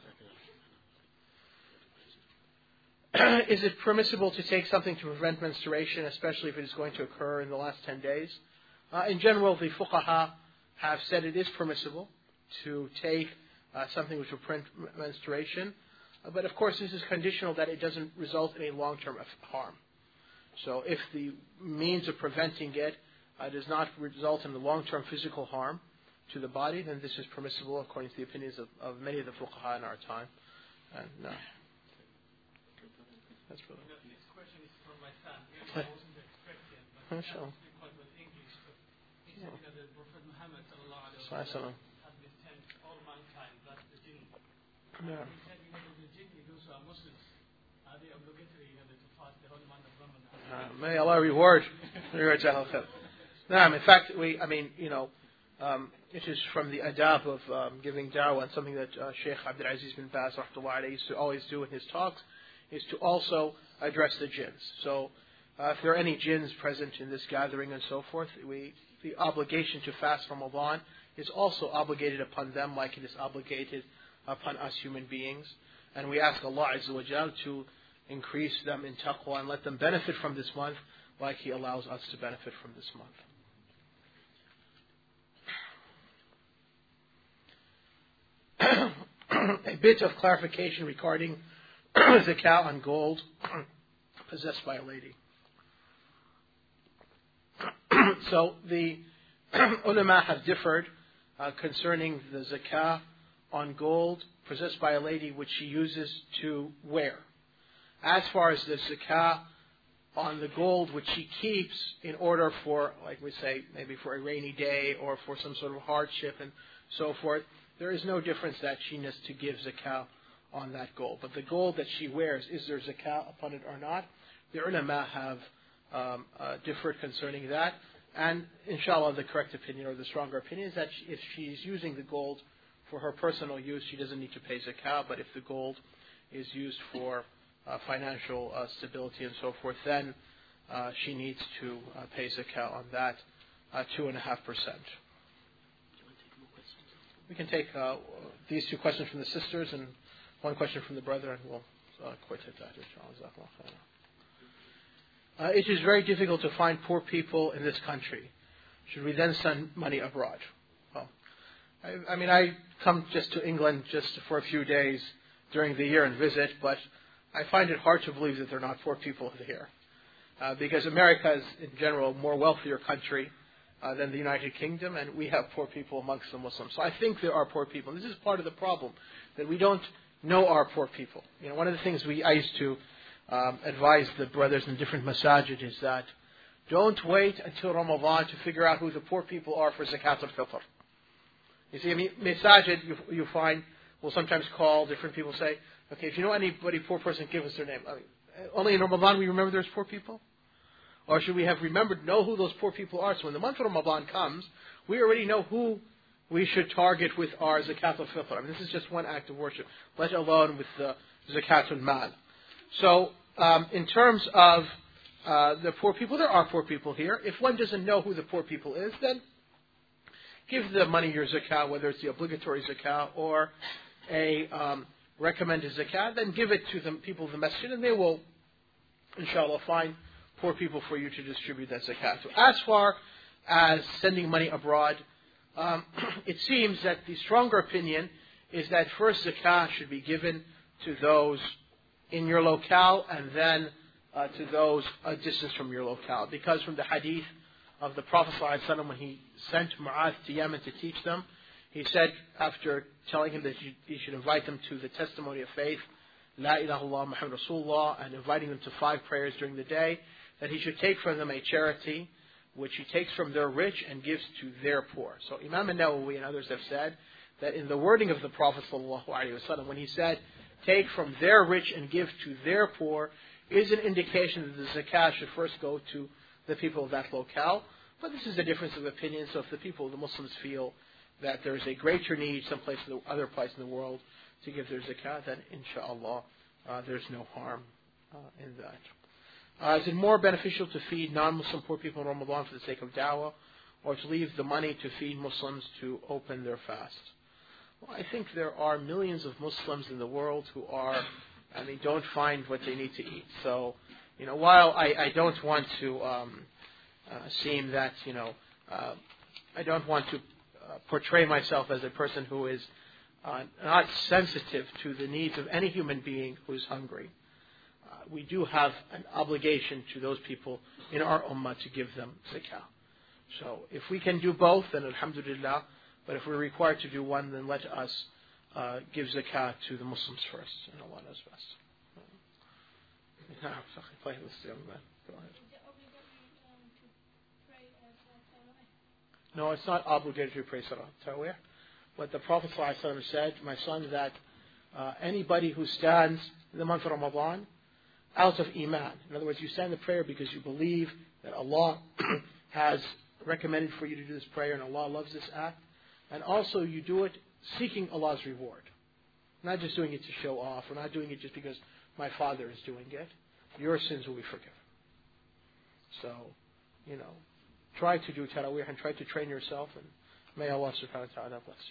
Is it permissible to take something to prevent menstruation, especially if it is going to occur in the last 10 days? In general, the fuqaha have said it is permissible to take something which will prevent menstruation. But of course, this is conditional that it doesn't result in a long-term harm. So if the means of preventing it does not result in the long-term physical harm to the body, then this is permissible according to the opinions of many of the fuqaha in our time. And that's really. The next question is from my son. I wasn't expecting, but I speak quite well English. But he said that the Prophet Muhammad has been sent all mankind, that's the jinn. Yeah. He said, the jinn, those who are Muslims, are they obligatory to fast the whole month of Ramadan? May Allah reward Jahal Khair. In fact, it is from the adab of giving da'wah, and something that Sheikh Abdul Aziz bin Baz used to always do in his talks, is to also address the jinns. So if there are any jinns present in this gathering and so forth, the obligation to fast Ramadan is also obligated upon them like it is obligated upon us human beings. And we ask Allah Azza wa Jal to increase them in taqwa and let them benefit from this month like He allows us to benefit from this month. A bit of clarification regarding zakah on gold possessed by a lady. So the ulama have differed concerning the zakah on gold possessed by a lady which she uses to wear. As far as the zakah on the gold which she keeps in order for, like we say, maybe for a rainy day or for some sort of hardship and so forth, there is no difference that she needs to give zakah on that gold. But the gold that she wears, is there zakah upon it or not? The ulama have differed concerning that. And inshallah, the correct opinion or the stronger opinion is that if she's using the gold for her personal use, she doesn't need to pay zakah. But if the gold is used for financial stability and so forth, then she needs to pay zakah on that 2.5%. We can take these two questions from the sisters and one question from the brother, and we'll quit at that. it is very difficult to find poor people in this country. Should we then send money abroad? Well, I come just to England just for a few days during the year and visit, but I find it hard to believe that there are not poor people here. Because America is, in general, a more wealthier country than the United Kingdom, and we have poor people amongst the Muslims. So I think there are poor people. And this is part of the problem, that we don't know our poor people. One of the things I used to advise the brothers in different masajid is that don't wait until Ramadan to figure out who the poor people are for Zakat al-Fitr. You see, masajid, you find, will sometimes call, different people say, okay, if you know anybody poor person, give us their name. Only in Ramadan we remember there's poor people? Or should we have know who those poor people are? So when the month of Ramadan comes, we already know who we should target with our Zakat al-Fitr. This is just one act of worship, let alone with the Zakat al-Mal. So, in terms of the poor people, there are poor people here. If one doesn't know who the poor people is, then give the money your Zakat, whether it's the obligatory Zakat or a recommended Zakat, then give it to the people of the masjid, and they will, inshallah, find poor people for you to distribute that Zakat to. As far as sending money abroad, it seems that the stronger opinion is that first Zakat should be given to those in your locale, and then to those a distance from your locale. Because from the hadith of the Prophet ﷺ, when he sent Mu'adh to Yemen to teach them, he said, after telling him that he should invite them to the testimony of faith, La ilaha illallah Muhammad Rasulullah, and inviting them to 5 prayers during the day, that he should take from them a charity which he takes from their rich and gives to their poor. So Imam al-Nawawi and others have said that in the wording of the Prophet ﷺ, when he said, take from their rich and give to their poor, is an indication that the zakat should first go to the people of that locale. But this is a difference of opinion, so if the people, the Muslims, feel that there is a greater need someplace in the other place in the world to give their zakat, then inshallah there's no harm in that. Is it more beneficial to feed non-Muslim poor people in Ramadan for the sake of da'wah, or to leave the money to feed Muslims to open their fast? Well, I think there are millions of Muslims in the world who don't find what they need to eat. So, while I don't want to seem that, I don't want to portray myself as a person who is not sensitive to the needs of any human being who is hungry. We do have an obligation to those people in our ummah to give them zakah. So if we can do both, then alhamdulillah. But if we're required to do one, then let us give zakah to the Muslims first, and Allah knows best. Play this young man. Go ahead. No, it's not obligatory to pray Salat Tarawih. But the Prophet ﷺ said, my son, that anybody who stands in the month of Ramadan out of Iman, in other words, you stand the prayer because you believe that Allah has recommended for you to do this prayer and Allah loves this act, and also you do it seeking Allah's reward. Not just doing it to show off, or not doing it just because my father is doing it. Your sins will be forgiven. So, try to do Taraweeh and try to train yourself, and may Allah subhanahu wa ta'ala bless you.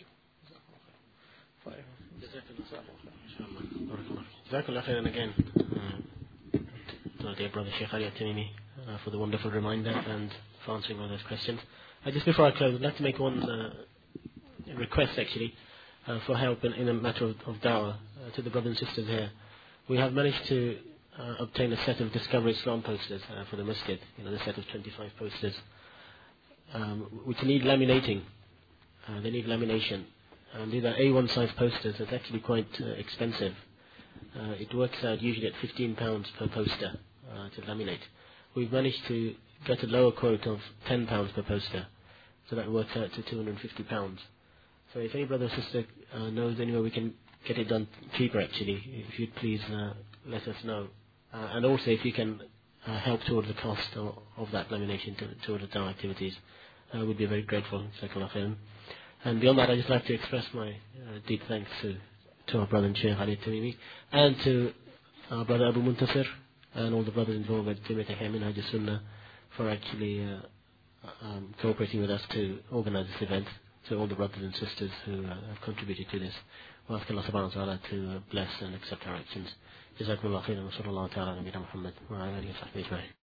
Jazakallah khairan again to our dear brother Sheikh Ali At-Tamimi for the wonderful reminder and for answering all those questions. Just before I close, I'd like to make one request actually for help in a matter of da'wah to the brothers and sisters here. We have managed to obtain a set of Discover Islam posters for the masjid, the set of 25 posters, which need laminating. They need lamination. And these are A1 size posters. It's actually quite expensive. It works out usually at £15 per poster to laminate. We've managed to get a lower quote of £10 per poster, so that works out to £250. So if any brother or sister knows anywhere we can get it done cheaper, actually, if you'd please let us know. And also if you can help towards the cost of that lamination towards our activities, we'd be very grateful. Jazakallah khairan. And beyond that, I'd just like to express my deep thanks to our brother and Sheikh Ali At-Tamimi, and to our brother Abu Muntasir, and all the brothers involved with Jamiat Minhaj Sunnah for actually cooperating with us to organize this event, to all the brothers and sisters who have contributed to this. We ask Allah subhanahu wa ta'ala to bless and accept our actions. Jazakumullah khairan wa sallallahu ta'ala ala nabiyyina Muhammad wa ala alihi wa sahbihi ajma'in.